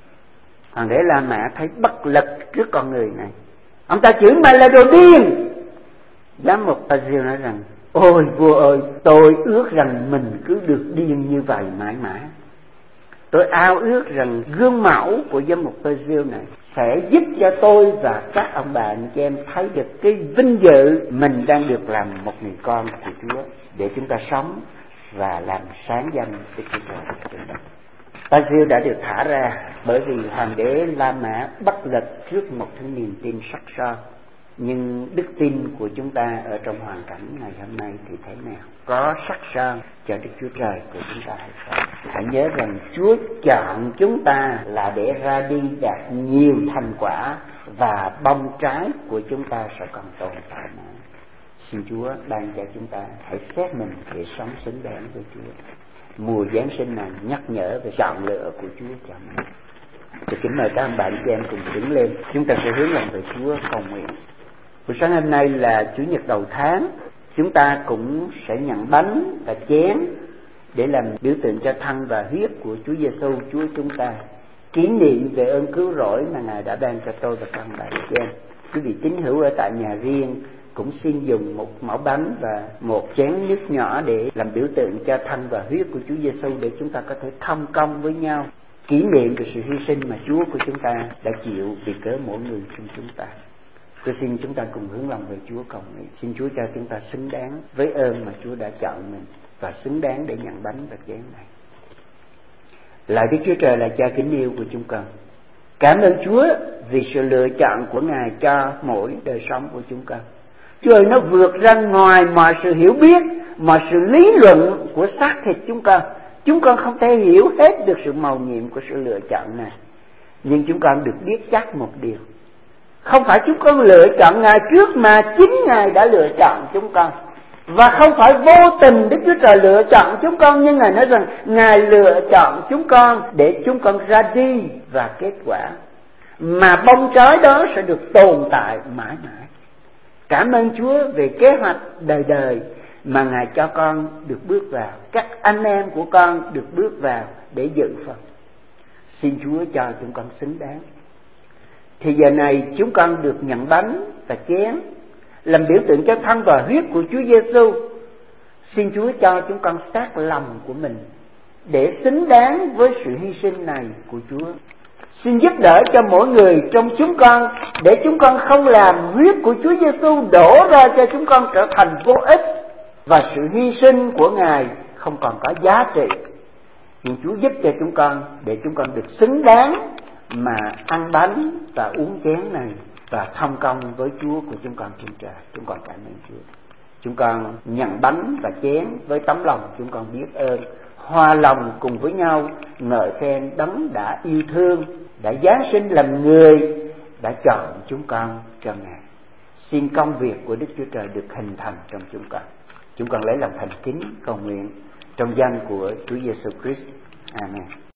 Hoàng đế La Mã thấy bất lực trước con người này. Ông ta chửi mày là đồ điên. Giám mục Basil nói rằng ôi vua ơi, tôi ước rằng mình cứ được điên như vậy mãi mãi. Tôi ao ước rằng gương mẫu của giám mục Basil này sẽ giúp cho tôi và các ông bà anh chị em thấy được cái vinh dự mình đang được làm một người con của Chúa, để chúng ta sống và làm sáng danh Đức Chúa Trời. Basil đã được thả ra bởi vì hoàng đế La Mã bất lực trước một thứ niềm tin sắc son. Nhưng đức tin của chúng ta ở trong hoàn cảnh ngày hôm nay thì thế nào? Có sắc son cho Đức Chúa Trời của chúng ta hay không? Hãy nhớ rằng Chúa chọn chúng ta là để ra đi đạt nhiều thành quả, và bông trái của chúng ta sẽ còn tồn tại mãi. Xin Chúa ban cho chúng ta hãy xét mình để sống xứng đáng với Chúa. Mùa Giáng sinh này nhắc nhở về chọn lựa của Chúa cho mình. Thì kính mời các anh bạn chị em cùng đứng lên, chúng ta sẽ hướng lòng về Chúa cầu nguyện. Buổi sáng hôm nay là Chủ nhật đầu tháng, chúng ta cũng sẽ nhận bánh và chén để làm biểu tượng cho thân và huyết của Chúa Giêsu, Chúa chúng ta, kỷ niệm về ơn cứu rỗi mà Ngài đã ban cho tôi và các anh bạn chị em. Quý vị tín hữu ở tại nhà riêng cũng xin dùng một mẩu bánh và một chén nước nhỏ để làm biểu tượng cho thân và huyết của Chúa Giêsu, để chúng ta có thể thông công với nhau, kỷ niệm về sự hy sinh mà Chúa của chúng ta đã chịu vì cớ mỗi người trong chúng ta. Tôi xin chúng ta cùng hướng lòng về Chúa cầu nguyện. Xin Chúa cho chúng ta xứng đáng với ơn mà Chúa đã chọn mình và xứng đáng để nhận bánh và chén này. Lạy Đức Chúa Trời là Cha kính yêu của chúng con, cảm ơn Chúa vì sự lựa chọn của Ngài cho mỗi đời sống của chúng con. Chúa ơi, nó vượt ra ngoài mọi sự hiểu biết, mọi sự lý luận của xác thịt chúng con. Chúng con không thể hiểu hết được sự mầu nhiệm của sự lựa chọn này. Nhưng chúng con được biết chắc một điều, không phải chúng con lựa chọn Ngài trước, mà chính Ngài đã lựa chọn chúng con. Và không phải vô tình Đức Chúa Trời lựa chọn chúng con, nhưng Ngài nói rằng Ngài lựa chọn chúng con để chúng con ra đi và kết quả, mà bông trái đó sẽ được tồn tại mãi mãi. Cảm ơn Chúa về kế hoạch đời đời mà Ngài cho con được bước vào, các anh em của con được bước vào để dự phần. Xin Chúa cho chúng con xứng đáng. Thì giờ này chúng con được nhận bánh và chén làm biểu tượng cho thân và huyết của Chúa Giêsu. Xin Chúa cho chúng con xác lòng của mình để xứng đáng với sự hy sinh này của Chúa. Xin giúp đỡ cho mỗi người trong chúng con, để chúng con không làm huyết của Chúa Giêsu đổ ra cho chúng con trở thành vô ích, và sự hy sinh của Ngài không còn có giá trị. Xin Chúa giúp cho chúng con để chúng con được xứng đáng mà ăn bánh và uống chén này và thông công với Chúa của chúng con trên trời. Chúng con cảm ơn Chúa. Chúng con nhận bánh và chén với tấm lòng chúng con biết ơn, hòa lòng cùng với nhau ngợi khen Đấng đã yêu thương, đã giáng sinh làm người, đã chọn chúng con cho Ngài. Xin công việc của Đức Chúa Trời được hình thành trong chúng con. Chúng con lấy lòng thành kính cầu nguyện trong danh của Chúa Giêsu Christ. Amen.